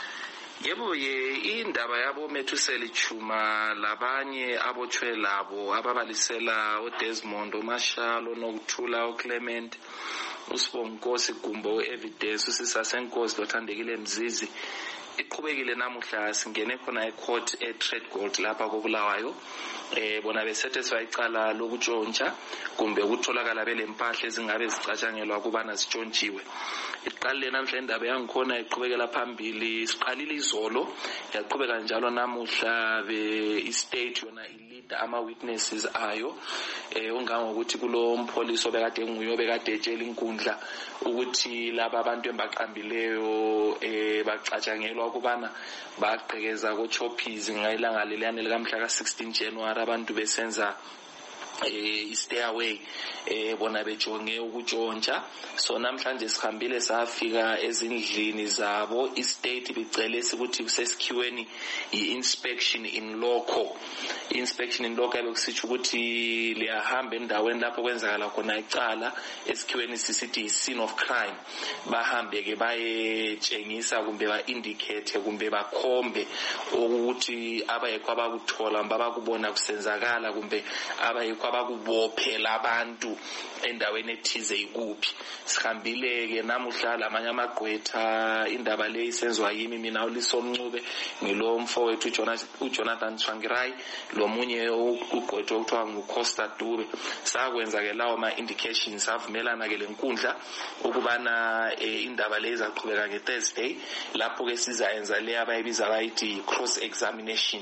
Yebo ye indaba yabo Methuseli Chuma labanye abotshwe labo ababalisela uDesmond, uMarshall, uNokthula, uClement, uSibonkosi Gumbo, uEvidence, uSisasenkosi lothandekile Mzizi. Iqhubekile namuhla singene khona ecourt eTredgold lapha koBulawayo. Eh bona besethiswa icala lokutshontsha kumbe ukutholakala belempahla ezingabe zicatshangelwa kubana zitshontshiwe. Iqalile namhla indaba yangikhona iqhubekela phambili, siqalile izolo yaqhubeka njalo namuhla be estate yona ilida ama witnesses ayo eh ungangokuthi kulo mpolisi obekade nguye obekade etshela inkundla ukuthi laba abantu embaqambileyo eh bacatshangelwa kubana baqhekeza koChoppies ngayilanga leliyane likamhla ka sixteen January abantu besenza eh i-stairway eh bona bejonge ukutshontsha. So namhlanje sihambile safika ezindlini zabo, i-state bicele ukuthi kusesikhiweni i-inspection in loco. I-inspection in loco bekusitsho ukuthi liyahamba endaweni lapho kwenzakala khona icala, esikhiweni sisithi i-scene of crime. Bahambe ke bayetshengisa kumbe ba-indicate kumbe bakhombe ukuthi abayekho abakuthola babakubona kusenzakala kumbe abayekho abakubophela abantu endaweni ethize ikuphi. Sihambile ke namuhla lamanye amagqwetha, indaba le isenzwa yimi mina uLisomncube ngilo mfowethu uJonathan Tshwangirai, lo munye ugqwetha okuthiwa nguCosta Dube. Sakwenza ke lawo ma indications, savumelana ke lenkundla ukubana indaba le izaqhubeka ngeThursday, lapho ke sizayenza le abayibiza bayithi cross examination.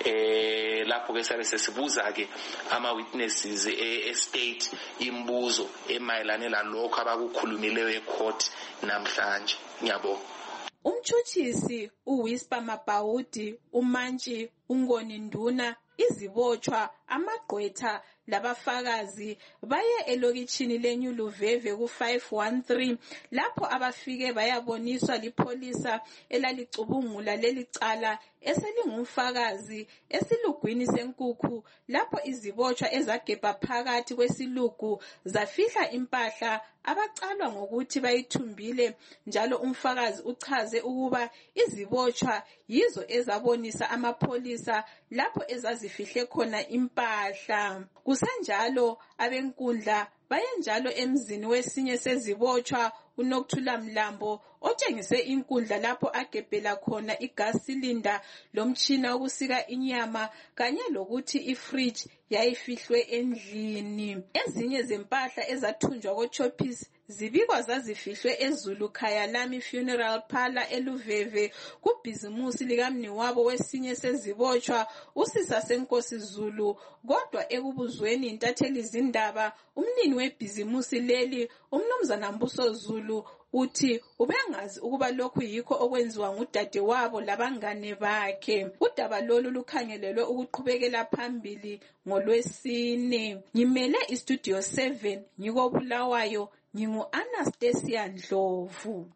Eh lapho ke sabe sesibuza ke ama witnesses e-state imbuzo emayelane lalokho abakukhulumileyo ecourt namhlanje. Ngiyabonga. Umtshutshisi uWhisper Mabhaudi, uMantshi Ungoni Nduna, izibotshwa, amagqwetha labafakazi baye elokitshini leNyuluveve ku five one three lapho abafike bayaboniswa lipholisa elalicubungula lelicala eselingumfakazi esilugwini senkukhu, lapho izibotshwa ezagebha phakathi kwesilugu zafihla impahla abacalwa ngokuthi bayithumbile, njalo umfakazi uchaze ukuba izibotshwa yizo ezabonisa amapholisa lapho ezazifihle khona impahla. Kusenjalo abenkundla bayenjalo emzini wesinye sezibotshwa uNokthula Mlambo otshengise inkundla lapho agebhela khona igas cylinder lomtshina wokusika inyama kanye lokuthi ifridge yayifihlwe endlini. Ezinye zempahla ezathunjwa koChoppies zibikwa zazifihlwe eZulu Khayalami Funeral Parlor eLuveve kubhizimusi likamniwabo wesinye sezibotshwa uSisa Senkosi Zulu. Kodwa ekubuzweni intatheli zindaba, umnini webhizimusi leli uMnumzana Mbuso Zulu uthi ubengazi ukuba lokhu yikho okwenziwa ngudade wabo labangane bakhe. Udaba lolu lukhangelelwe ukuqhubekela phambili ngoLwesine. Ngimele iStudio seven ngiko Bulawayo, ngingu Anastasia Ndlovu.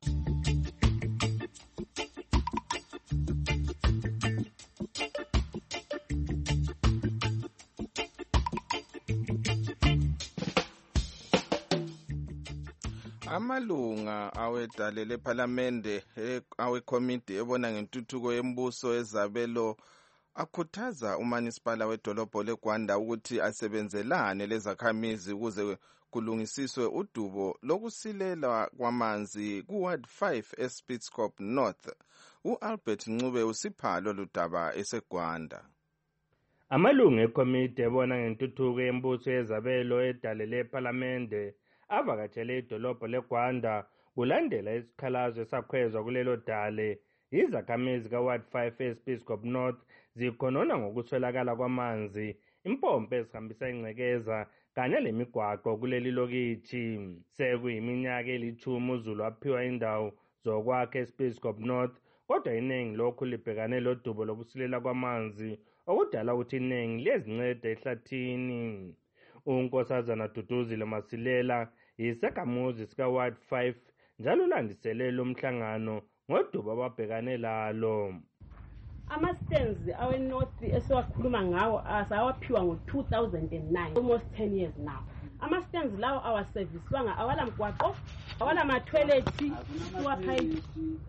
Amalunga awedale lephalamende awekomiti ebona ngentuthuko yembuso ezabelo akhuthaza uManisipala wedolobho leGwanda ukuthi asebenzelane lezakhamizi ukuze kulungisiswe udubo lokusilela kwamanzi kuWard five eSpitzkop North. U-Albert Ncube usiphalo ludaba eseGwanda. Amalunga ekomiti ebona ngentuthuko yembuso ezabelo edale lephalamende avakatshele idolobho leGwanda kulandela isikhalazo esakhwezwa kulelo dale. Izakhamizi kaWard five eSpitzkop North zikhonona ngokuswelakala kwamanzi, impompo ezihambisa ingcekeza kanye lemigwaqo kuleli lokithi. Sekuyiminyaka elithumi uZulu waphiwa indawo zokwakha eSpitzkop North, kodwa iningi lokhu libhekane lodubo lokusilela kwamanzi okudala ukuthi iningi liyezinceda ehlathini. uNkosazana Duduzile Masilela isakhamuzi sikaWard five njalo ulandiselele umhlangano ngodubo ababhekane lalo. Ama-stands awe-North esiwakhuluma ngawo asawaphiwa ngo-two thousand nine, almost ten years now. Ama-stands lawo awaserviswanga, awala mgwaqo, awala mathoyilethi, siwaphayipi,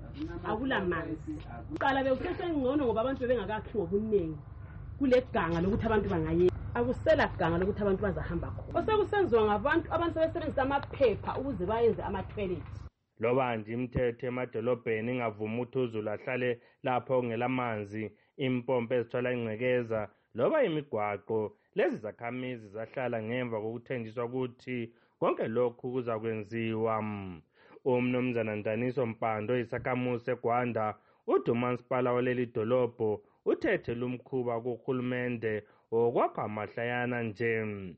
akula manzi. Qala bekusesengcono ngoba abantu bebengakakhi ngobuningi kule ganga lokuthi abantu bangayeka. Akusela ganga lokuthi abantu bazahamba khona. Osekusenziwa ngabantu abantu sebesebenzisa amaphepha ukuze bayenze amathoyilethi. Loba nje imithetho emadolobheni ingavuma ukuthi uZulu ahlale lapho ngelamanzi, impompo ezithola ingcekeza loba imigwaqo, lezi zakhamizi zahlala ngemva kokuthenjiswa ukuthi konke lokhu kuza kwenziwa. UMnumzana Ndaniso Mpando isakhamuzi eGwanda uthi uManisipala waleli dolobho uthethe lumkhuba kuhulumende okwakha amahlayana nje.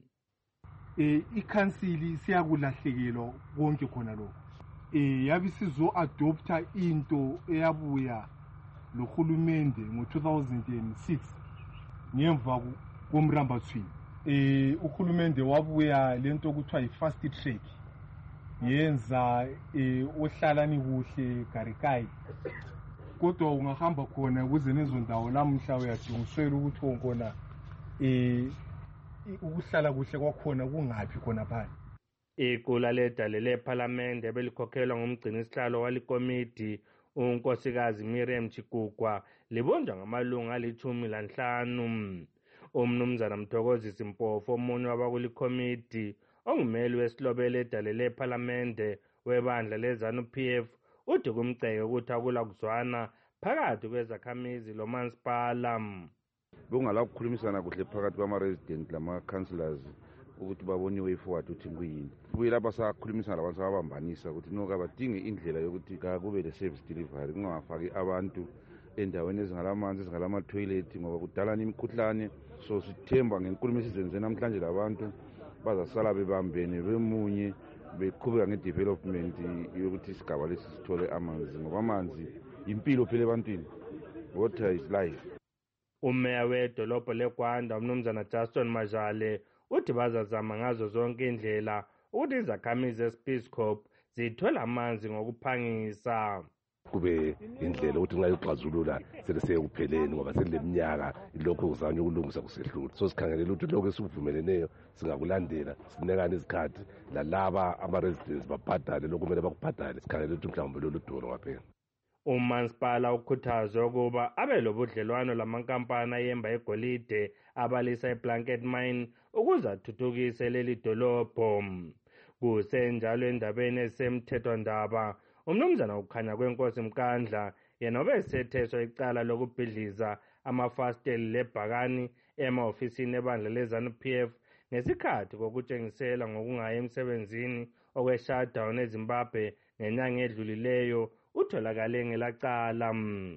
Eh ikhansili siyakulahlekelwa konke khona lokho. Eh yabe sizo adopta into eyabuya lohulumende ngo two thousand six ngemva komrambathweni. eh uhulumende wabuya lento okuthiwa yi-fast track yenza eh ohlalani kuhle Garikai, kodwa ungahamba khona kuze nezo ndawo lamuhla uyadingisela ukuthi wongona eh ukuhlala kuhle kwakhona kungaphi khona phana. Iqula ledale lephalamende belikhokhelwa ngumgcini isihlalo walikomidi unkosikazi Miriam Chikukwa libonjwa ngamalunga alithumi lanhlanu. Umnumzana Mthokozisi Mpofu omunye wabakulikomidi ongumeli wesilobele edale lephalamende webandla lezanu P F uthi kumceke ukuthi akula kuzwana phakathi kwezakhamizi lomasipala. Bengala ukukhulumisana kuhle phakathi kwama-resident lama-councillors ukuthi babone way forward ukuthi kuyini. Kubuye lapha sakhulumisana labantu ababambanisa ukuthi noka badinge indlela yokuthi kube le-service delivery kungafaki abantu endaweni ezingalamanzi ezingalama-toilet ngoba kudalana imikhuhlane. So sithemba ngenkulumo esizenze namhlanje labantu bazasala bebambene bemunye beqhubeka nge-development yokuthi isigaba lesi sithole amanzi ngoba amanzi impilo phela ebantwini. Water is life. Umeya wedolobho leGwanda umnumzana Justin Majale uthi bazazama ngazo zonke indlela ukuthi izakhamizi ze-Peace Corps zithola amanzi ngokuphangisa. Kube indlela ukuthi nxa ixazulula seleseyekupheleni ngoba seleminyaka ilokho kuzanywa ukulungisa kusehlula. So sikhangelela ukuthi lokho esivumeleneyo singakulandela sinekane isikhathi lalaba ama-residents babhadale lokhu kumele bakubhadale. Sikhangelela ukuthi mhlawumbe lolu dolo ngaphela. Umansipala ukhuthaze ukuba abe lobudlelwano lamankampani ayemba egolide abalisa eBlanket Mine ukuze athuthukise leli dolobho. Kusenjalo endabeni ezisemthethwandaba umnumzana ukhanya kwenkosi Mkandla yena obesetheswa icala lokubhidliza amafasteli lebhakani ema-ofisini ebandla lezanu P F ngesikhathi kokutshengisela ngokungayi emsebenzini okwe-shutdown eZimbabwe ngenyanga edlulileyo utholakale ngelacala.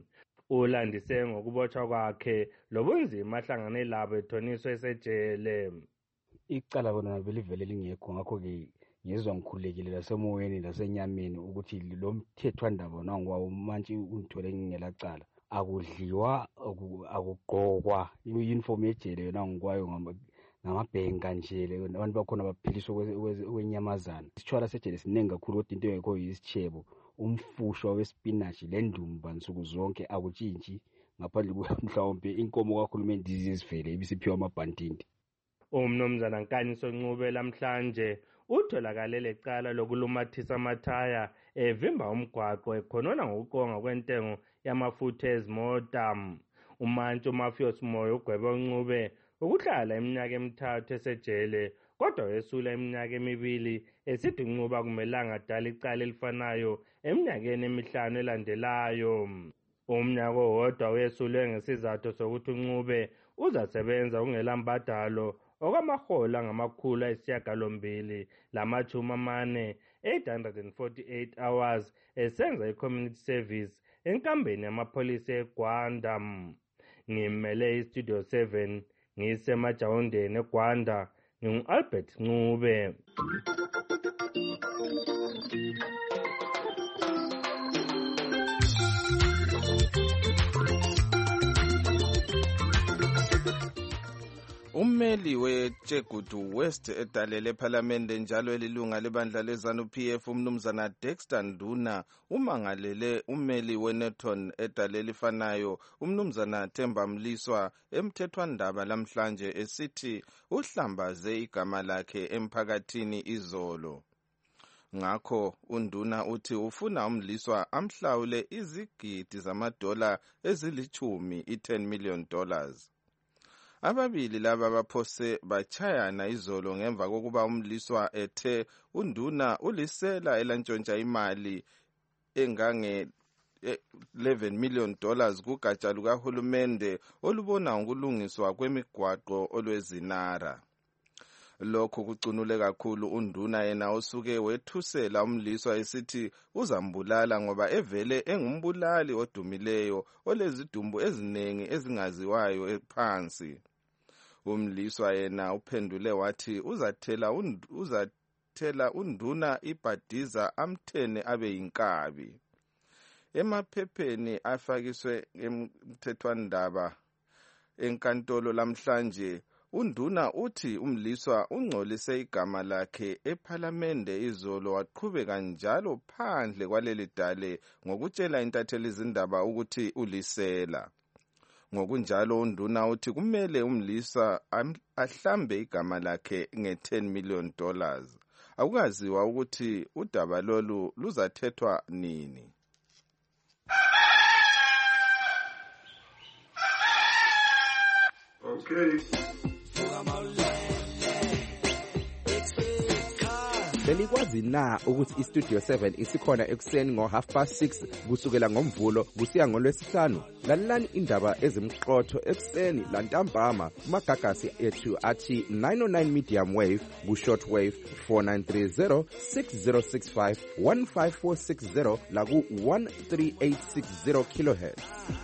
Ulandise ngokubotshwa kwakhe lobunzima ahlangane labo ethoniswa esejele. Icala kona belivele lingekho ngakho-ke ngizwa ngikhululekile lasemoyeni lasenyameni ukuthi lo mthethwandaba nangowawo manje ungithole ngingelacala. Akudliwa akugqokwa i-uniform ejele yona ngikwayo ngamabhenka nje abantu bakhona baphiliswa okwenyamazana. Isitshwala sejele siningi kakhulu kodwa into engekho yisitshebo umfushwa wespinashi lendumba nsuku zonke akutshintshi ngaphandle mhlawumbe inkomo kahulumeni zizivele ibisiphiwa amabhantindi. Umnumzana Nkanyiso Ncube lamhlanje utholakale lecala lokulumathisa amathaya evimba umgwaqo ekhonona ngokuqonga kwentengo yamafutha ezimota. Umantshi uMafios Moyo ugwebe uNcube ukuhlala iminyaka emithathu esejele kodwa wesula iminyaka emibili esithi uNcube akumelanga adala icala elifanayo eminyakeni emihlanu elandelayo. Umnyaka owodwa wesulwe ngesizathu sokuthi uNcube uzasebenza kungelambadalo okwamaholo angamakhulu ayisishiyagalombili lamatshumi amane eight hundred forty-eight hours esenza i-community service enkambeni yamapholisa eGwanda. Ngimele iStudio seven ngisemajawundeni eGwanda ngingu-Albert Ncube. Ummeli weTshegutu West edalele ephalamende njalo elilunga lebandla lezanu P F umnumzana Dexter Nduna umangalele ummeli weNorton edalele ifanayo umnumzana Themba Mliswa emthethwandaba lamhlanje esithi uhlambaze igama lakhe emphakathini izolo. Ngakho uNduna uthi ufuna umliswa amhlawule izigidi zamadola ezilichumi i-ten million dollars. Ababili laba baphose bachayana izolo ngemva kokuba umliswa ethe uNduna ulisela elantshontsha imali engange eleven million dollars kugatsha lukahulumende olubona ngokulungiswa kwemigwaqo olwezinara. Lokho kucunule kakhulu uNduna yena osuke wethusela umliswa esithi uzambulala ngoba evele engumbulali odumileyo olezidumbu ezinengi ezingaziwayo ephansi. Umliswa yena uphendule wathi uzathela uzathela uNduna ibhadiza amthene abe yinkabi. Emaphepheni afakiswe emthethwandaba enkantolo lamhlanje unduna uthi umliswa ungcolise igama lakhe ephalamende izolo waqhubeka njalo phandle kwaleli dale ngokutshela intatheli izindaba ukuthi ulisela. Ngokunjalo unduna uthi kumele umliswa ahlambe igama lakhe nge-ten million dollars. Akukaziwa ukuthi udaba lolu luzathethwa nini. Okay. Belikwazi na ukuthi iStudio seven isikhona ekuseni ngo half past six kusukela ngomvulo kusiya ngolwesihlanu? Lalelani indaba ezimqotho ekuseni lantambama kumagagasi ethu athi nine oh nine medium wave ku short wave four nine three zero six zero six five one five four six zero la ku one three eight six zero kilohertz.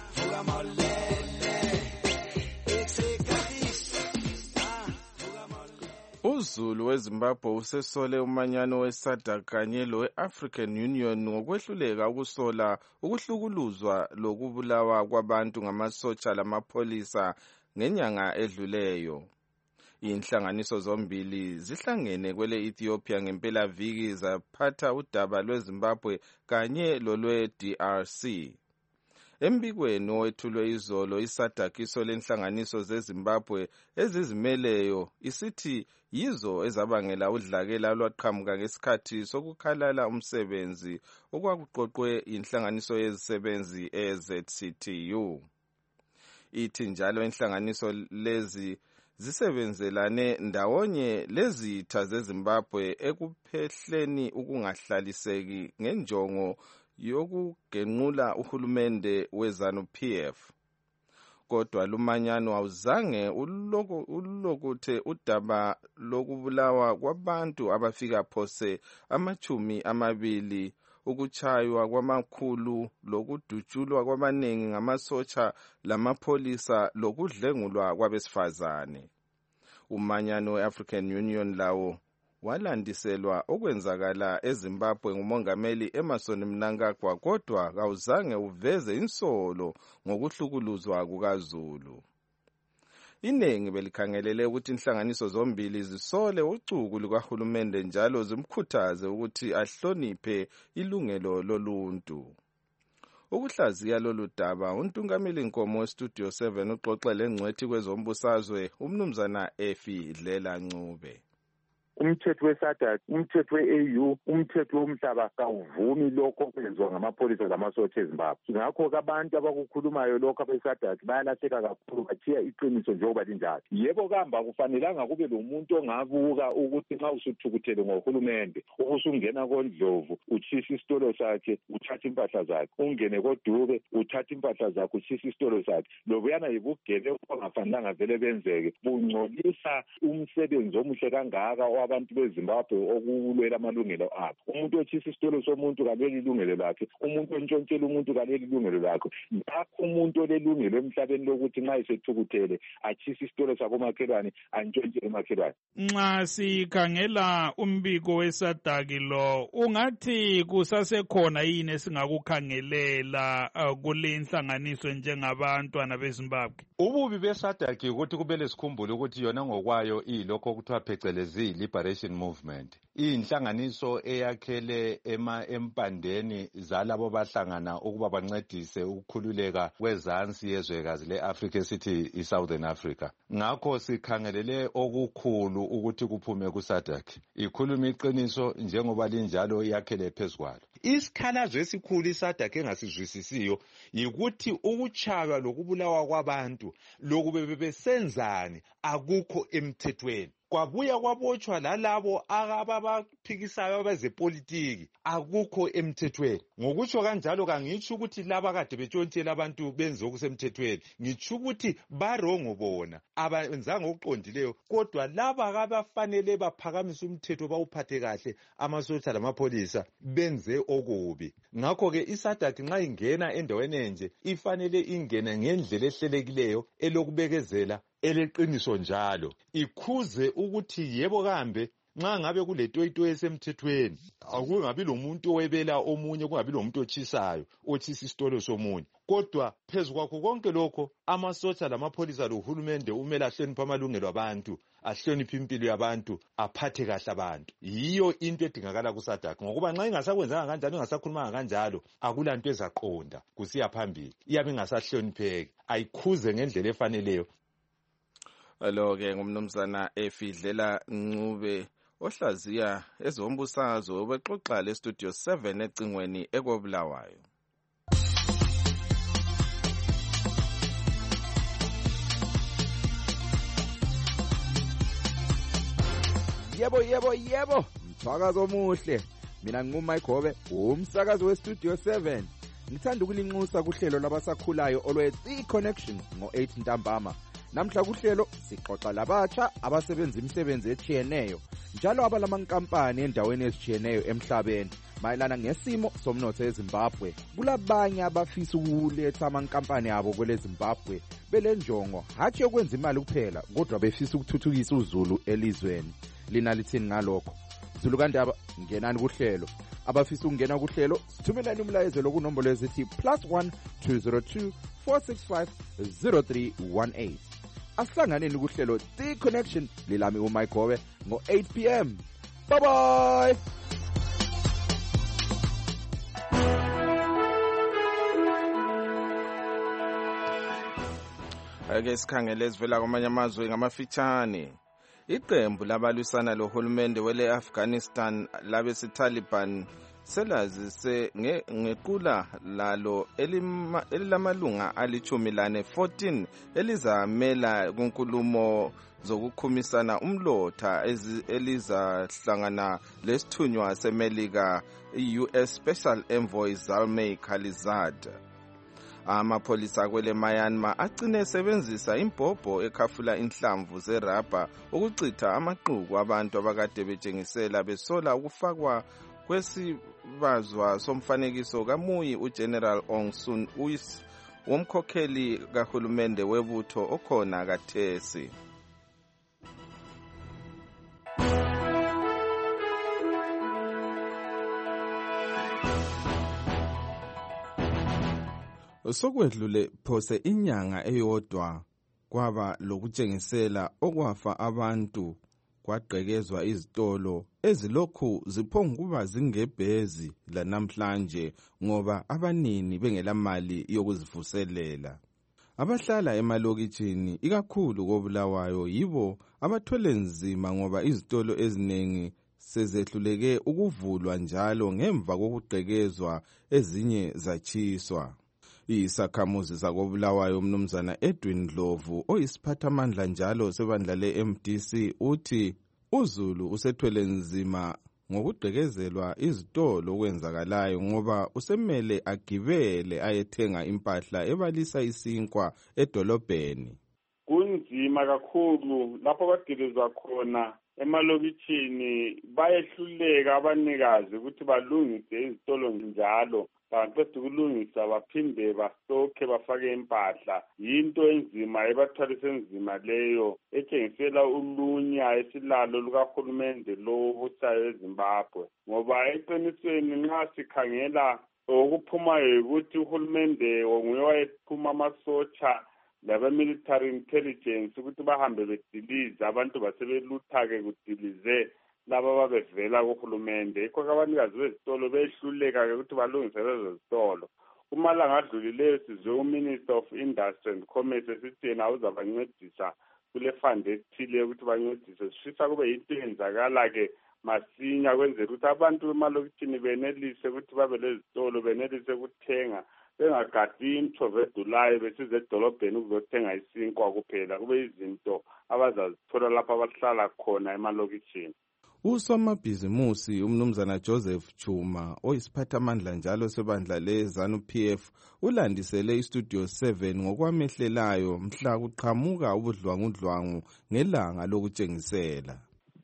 UZulu weZimbabwe usesole umanyano weSADC kanye lowe-African Union ngokwehluleka ukusola ukuhlukuluzwa lokubulawa kwabantu ngamasotsha lamapholisa ngenyanga edluleyo. Inhlanganiso zombili zihlangene kwele Ethiopia ngempelaviki zaphatha udaba lweZimbabwe kanye lolwe-D R C. Embikweni owethulwe izolo iSADC isole inhlanganiso zeZimbabwe ezizimeleyo isithi yizo ezabangela udlakela olwaqhamuka ngesikhathi sokukhalala umsebenzi okwakuqoqwe inhlanganiso yezisebenzi e-Z C T U. Ithi njalo inhlanganiso lezi zisebenzelane ndawonye lezitha zeZimbabwe ekuphehleni ukungahlaliseki ngenjongo yokugenqula uhulumende weZanu P F. Kodwa lumanyano awuzange ulokuthe udaba lokubulawa kwabantu abafika phose amachumi amabili, ukuchaywa kwamakhulu, lokudutshulwa kwabaningi ngamasotsha lamapholisa, lokudlengulwa kwabesifazane. Umanyano we-African Union lawo walandiselwa okwenzakala eZimbabwe ngumongameli Emmerson Mnangagwa, kodwa kawuzange uveze insolo ngokuhlukuluzwa kukaZulu. Iningi belikhangelele ukuthi inhlanganiso zombili zisole ucuku lukahulumende njalo zimkhuthaze ukuthi ahloniphe ilungelo loluntu. Ukuhlaziya lolu daba, untungameli Nkomo weStudio seven uxoxele ngcwethi kwezombusazwe umnumzana Efi Dlela Ncube. Umthetho weSADC, umthetho we-A U, umthetho womhlaba kawuvumi lokho okwenziwa ngamapholisa lamasotsha eZimbabwe. Ngakho ke abantu abakukhulumayo lokho abeSADC bayalahleka kakhulu, bathiya iqiniso njengoba linjalo. Yebo kamba kufanelanga kube lo muntu ongabuka ukuthi nxa usuthukuthele ngohulumende ubusungena koNdlovu utshisa isitolo sakhe uthatha impahla zakhe, ungene koDube uthatha impahla zakhe utshisa isitolo sakhe. Lobuyana yibugele okungafanelanga vele benzeke, bungcolisa umsebenzi omuhle kangaka abantu beZimbabwe okulwela amalungelo abo. Umuntu otshisa isitolo somuntu kaleli ilungelo lakhe, umuntu ontshontshela umuntu kaleli ilungelo lakhe. Ngakho umuntu olelungelo emhlabeni lokuthi nxa esethukuthele atshisa isitolo sakomakhelwane antshontshele umakhelwane. Nxa sikhangela umbiko weSADC lo, ungathi kusasekhona yini esingakukhangelela uh, kule inhlanganiso njengabantwana beZimbabwe? Ububi beSADC ukuthi kumele sikhumbule ukuthi yona ngokwayo ilokho okuthiwa phecelezi Liberation Movement, inhlanganiso eyakhele ema empandeni zalabo bahlangana ukuba bancedise ukukhululeka kwezansi yezwekazi leAfrica esithi iSouthern Africa. Ngakho sikhangelele okukhulu ukuthi kuphume kuSADC, ikhuluma iqiniso njengoba linjalo yakhele phezukwalo. Isikhalazo esikhulu iSADC engasizwisisiyo yikuthi ukuchaywa lokubulawa kwabantu lokube bebesenzani akukho emthethweni. Kwabuya kwabotshwa lalabo ababaphikisayo abezepolitiki akukho emthethweni. Ngokutsho kanjalo kangitsho ukuthi laba kade betshontshelwa abantu benze okusemthethweni, ngitsho ukuthi barongo bona abenzanga okuqondileyo, kodwa laba abafanele baphakamise umthetho bawuphathe kahle amasotsha lamapholisa benze okubi. Ngakho ke iSADC nxa ingena endaweni enje ifanele ingene ngendlela ehlelekileyo elokubekezela eleqiniso njalo, ikhuze ukuthi yebo kambe nxa ngabe kuletoyitoyi esemthethweni akungabi lomuntu owebela omunye, kungabi lomuntu otshisayo otshisa isitolo somunye. Kodwa phezu kwakho konke lokho amasotsha lamapholisa lohulumende umele ahloniphe amalungelo abantu, ahloniphe impilo yabantu, aphathe kahle abantu. Yiyo into edingakala kuSADC, ngokuba nxa ingasakwenzanga kanjalo, ingasakhulumanga kanjalo, akulanto ezaqonda kusiya phambili, iyabe ingasahlonipheki, ayikhuze ngendlela efaneleyo. Alo-ke ngumnumzana Efidlela Ncube ohlaziya ezombusazwe ubexoxa lestudio seven ecingweni ekobulawayo. Yebo yebo yebo, mthakazo omuhle. Mina ngumMike Hobe, umsakazi westudio seven. Ngithanda ukulinxusa kuhlelo labasakhulayo olwe The Connection ngo eight ntambama. Namhla kuhlelo sixoxa labatsha abasebenza imisebenzi etshiyeneyo njalo abalamankampani endaweni ezitshiyeneyo emhlabeni mayelana ngesimo somnotho eZimbabwe. Kulabanye abafisa ukuletha amankampani abo kwele Zimbabwe belenjongo hathi yokwenza imali kuphela, kodwa befisa ukuthuthukisa uZulu elizweni. Lina lithini ngalokho? Zulu Kandaba, ngenani kuhlelo. Abafisa ukungena kuhlelo sithumelani umlayezo lokunombolo ezithi plus one two zero two four six five zero three one eight. Asihlanganeni kuhlelo The Connection lilami uMike Hobe ngo eight p m. Bye bye. Ake sikhangele sivela kwamanye amazwe ngamafitshane. Iqembu labalwisana lohulumende wele Afghanistan labesi Taliban selazise ngequla lalo elilamalunga alichumi lane fourteen elizamela kunkulumo zokukhumisana umlotha elizahlangana lesithunywa seMelika i-U S Special Envoy Zalmay Khalilzad. Amapholisa kwele Myanmar agcine esebenzisa imbhobho ekhafula inhlamvu zerabha ukucitha amaqhuku abantu abakade betshengisela besola ukufakwa kwesibazwa somfanekiso kaMuyi uGeneral Aung San Suu Kyi womkhokheli kahulumende webutho okhona kathesi. Sokwedlule phose inyanga eyodwa kwaba lokutshengisela okwafa abantu, kwagqekezwa izitolo ezilokhu ziphonguba zingebhezi lanamhlanje ngoba abanini bengelamali yokuzivuselela. Abahlala emalokitshini ikakhulu koBulawayo yibo abathole nzima ngoba izitolo eziningi sezehluleke ukuvulwa njalo ngemva kokugqekezwa ezinye zachiswa. Isakhamuzi zakoBulawayo umnumzana Edwin Ndlovu oyisiphathamandla njalo sebandla le-M D C uthi uZulu usethwele nzima ngokugqekezelwa izitolo okwenzakalayo ngoba usemele agibele ayethenga impahla ebalisa isinkwa edolobheni. Kunzima kakhulu lapho bagibezwa khona emalokitshini, bayehluleka abanikazi ukuthi balungise izitolo njalo. Baqeda ukulungisa baphinde bastokhe bafake impahla. Yinto enzima ebathwalise enzima leyo etshengisela ulunya esilalo lukahulumende lo obusayo eZimbabwe, ngoba eqinisweni nxa sikhangela okuphumayo ukuthi uhulumende nguye wayephuma amasotsha labe-military intelligence ukuthi bahambe bedilize abantu basebelutha-ke kudilize laba babevela kuhulumende. Yikho-ke abanikazi bezitolo behluleka-ke ukuthi balungise lezo zitolo. Kumalanga adlulileyo sizwe uMinister of Industry and Commerce esithi yena uzabancedisa kule fund ethile ukuthi bancedise. Sifisa kube yinto eyenzakala-ke masinya kwenzela ukuthi abantu emalokitshini benelise ukuthi babe lezitolo, benelise ukuthenga, bengagadi imthova edulayo besize edolobheni ukuzothenga isinkwa kuphela, kube izinto abazazithola lapho abahlala khona emalokitshini. Usomabhizimusi umnumzana Joseph Chuma oyisiphathamandla njalo sebandla leZANU P F ulandisele istudio seven ngokwamehlelayo mhla kuqhamuka ubudlwangudlwangu ngelanga lokutshengisela.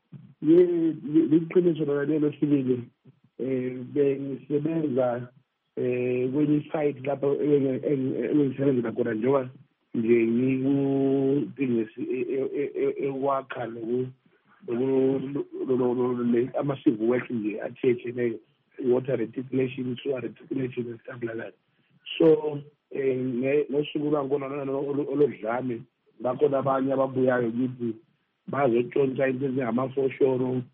Liqiniso lona lelo Sibili, eh bengisebenza eh kwenye site lapho engisebenza khona njengoba nje ngikudingisi ewakha loku ama-civil works nje athiyetsheneyo, water reticulation, sewer reticulation and stuff like that. So ngosuku lwankona olodlame bakhona abanye ababuyayo kithi bazotshontsha into ezingamafoshoro,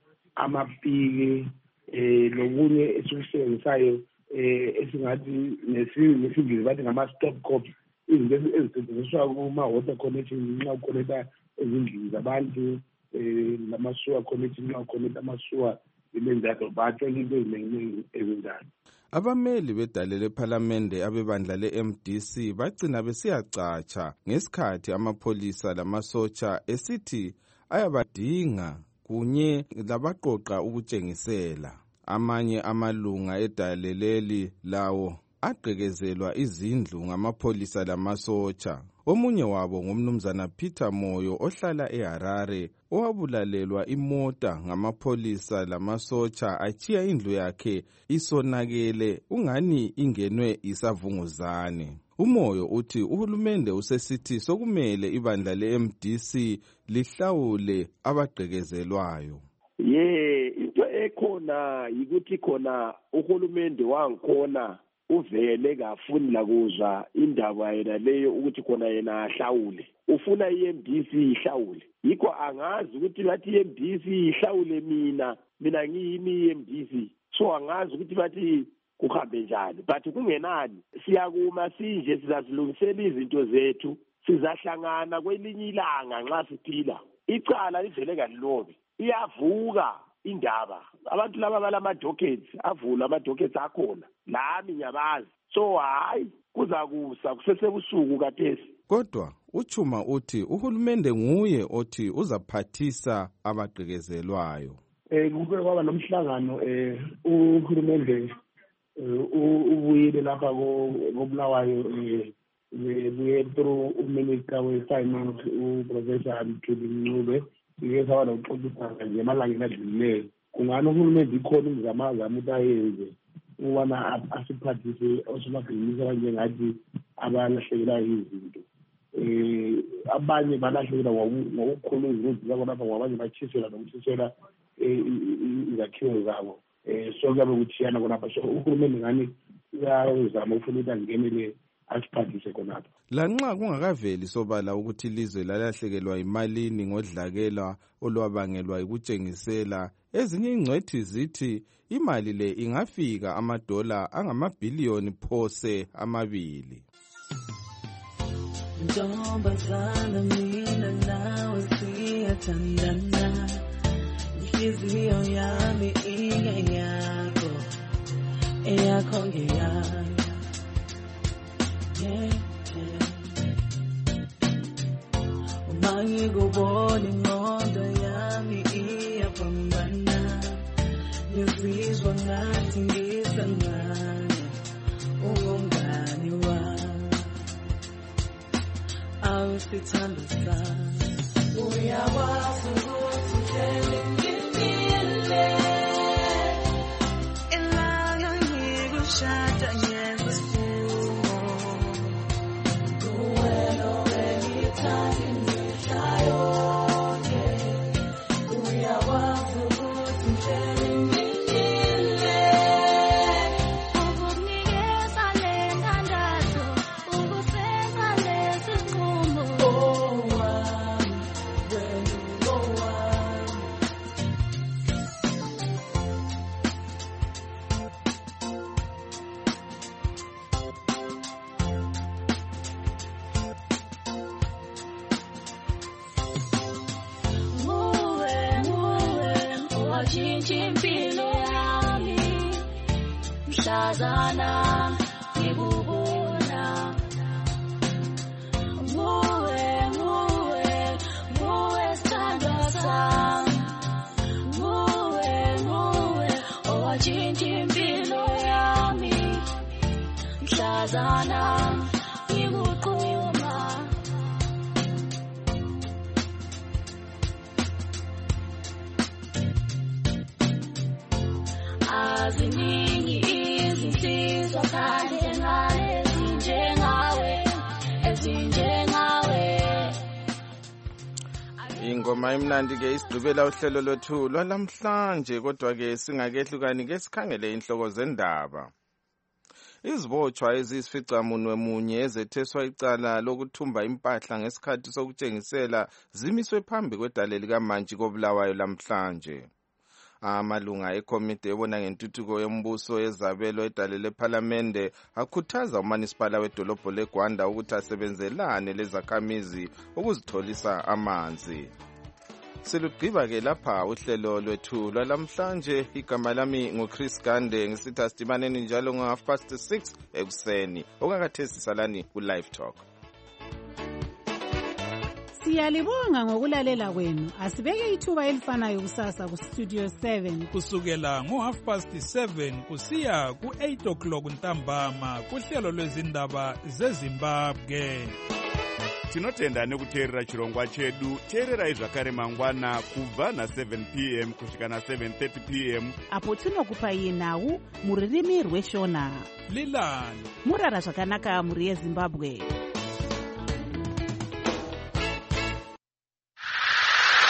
amapiki, um nokunye esikusebenzisayo um esingathi nesingisi bathi ngama-stop cops, izinto ezisetshenziswa kuma-water connection nxa ukhonekta ezindlini zabantu, um nama-sewer connection nxa ukhonekta ama-sewer, ilenjalo batshontsha into eziningi ezinjalo. Abameli bedale lephalamende abebandla le-M D C bagcina besiyacatsha ngesikhathi amapholisa lamasotsha esithi ayabadinga kunye labaqoqa ukutshengisela. Amanye amalunga edale leli lawo agqekezelwa izindlu ngamapholisa lamasotsha. Omunye wabo ngumnumzana Peter Moyo ohlala eHarare, owabulalelwa imota ngamapholisa lamasotsha achiya indlu yakhe isonakele ungani ingenwe isavunguzane. Umoyo uthi uhulumende usesithi sokumele ibandla le-M D C lihlawule abagqekezelwayo. Ye into ekhona yikuthi khona uhulumende wangikhona uvele kafuni lakuzwa indaba yena leyo ukuthi khona yena ahlawule, ufuna i-M D C ihlawule. Yikho angazi ukuthi bathi i-M D C ihlawule mina mina ngiyimi i-M D C, so angazi ukuthi bathi kuhambe njani, but kungenani siyakuma sinje sizazilungisela izinto zethu, sizahlangana kwelinye ilanga nxa siphila. Icala livele kalilobe, iyavuka indaba, abantu laba balama-dockets avula ama-dockets akhona lami ngiyabazi, so hayi kuzakusa kusesebusuku kathesi. Kodwa uChuma uthi uhulumende nguye othi uzaphathisa abagqekezelwayo. Eh kuke kwaba nomhlangano eh uhulumende ubuyile lapha koBulawayo, eh buye through uMinister we-Finance uProfessor Mthuli Ncube, ike saba nokuxoxisana nje emalangeni adlulileyo. Kungani uhulumende ikhona imizamazamo ukuthi ayenze ukubana asiphathise osomabhizinisi abanjengathi abalahlekelwa izinto. Um abanye balahlekelwa ngokukhulu izinto zabo lapha, ngabanye batshisela nokutshisela izakhiwo zabo. Um so kuyabe kuthiyana khonapha, so uhulumende ngani uyazama ufuna ukuthi angenele asiphathise khonapha. Lanxa kungakaveli sobala ukuthi ilizwe lalahlekelwa imalini ngodlakela olwabangelwa ikutshengisela, ezinye ingcwethi zithi imali le ingafika amadola angamabhiliyoni phose amabili. Ntombazana mina nawe siyathandana, inhliziyo yami ingeyakho, eyakho ngeyayo. Yeah, yeah. Uma ngikubona ingqondo yami iyapambana, ngizizwa ngathi ngisangane, ungumngane wami, awusithando sami. Uyakwazi ukuthi ungitshele ngimile, ilanga ngikushada ngenza isifungo, kuwena owengithanda imihla yonke. Uyakwazi ukuthi ungitshele ngimile, ukukunikeza le ndandatho, ukusenza lesi sinqumo. Oh wami, wena ungowami. Nguwe, nguwe, owatshintshwa impilo yami, mhlazana ngikubona. Nguwe, nguwe, nguwe sithandwa sami, nguwe, nguwe, owatshintshwa impilo yami, mhlazana ngikuquma. Aziningi izinsizwa kanti encane ezinjengawe, ezinjengawe. ngoma imnandi-ke isigqibela uhlelo lwethu lwalamhlanje, kodwa-ke singakehlukani-ke sikhangele inhloko zendaba. Izibotshwa eziyisificamunwe munye ezetheswa icala lokuthumba impahla ngesikhathi sokutshengisela zimiswe phambi kwedale likamantshi koBulawayo lamhlanje. Amalunga ekomiti ebona ngentuthuko yombuso ezabelo edale lephalamende akhuthaza umanisipala wedolobho leGwanda ukuthi asebenzelane lezakhamizi ukuzitholisa amanzi. Silugqiba-ke lapha uhlelo lwethu lwalamhlanje. Igama lami nguChris Gande, ngisithi asidibaneni njalo ngo-half past six ekuseni. Okakathesi salani ku-Live Talk. Siyalibonga ngokulalela kwenu. Asibeke ithuba elifanayo kusasa ku-Studio seven. Kusukela ngo-half past seven kusiya ku-eight o'clock ntambama kuhlelo lwezindaba zeZimbabwe. Tinotenda nekuteerera chirongwa chedu. Teererai zvakare mangwana kubva na-seven p m kusvika na-seven thirty p m apo tinokupai nhau muririmi rweshona. Lilani murara zvakanaka muri yeZimbabwe.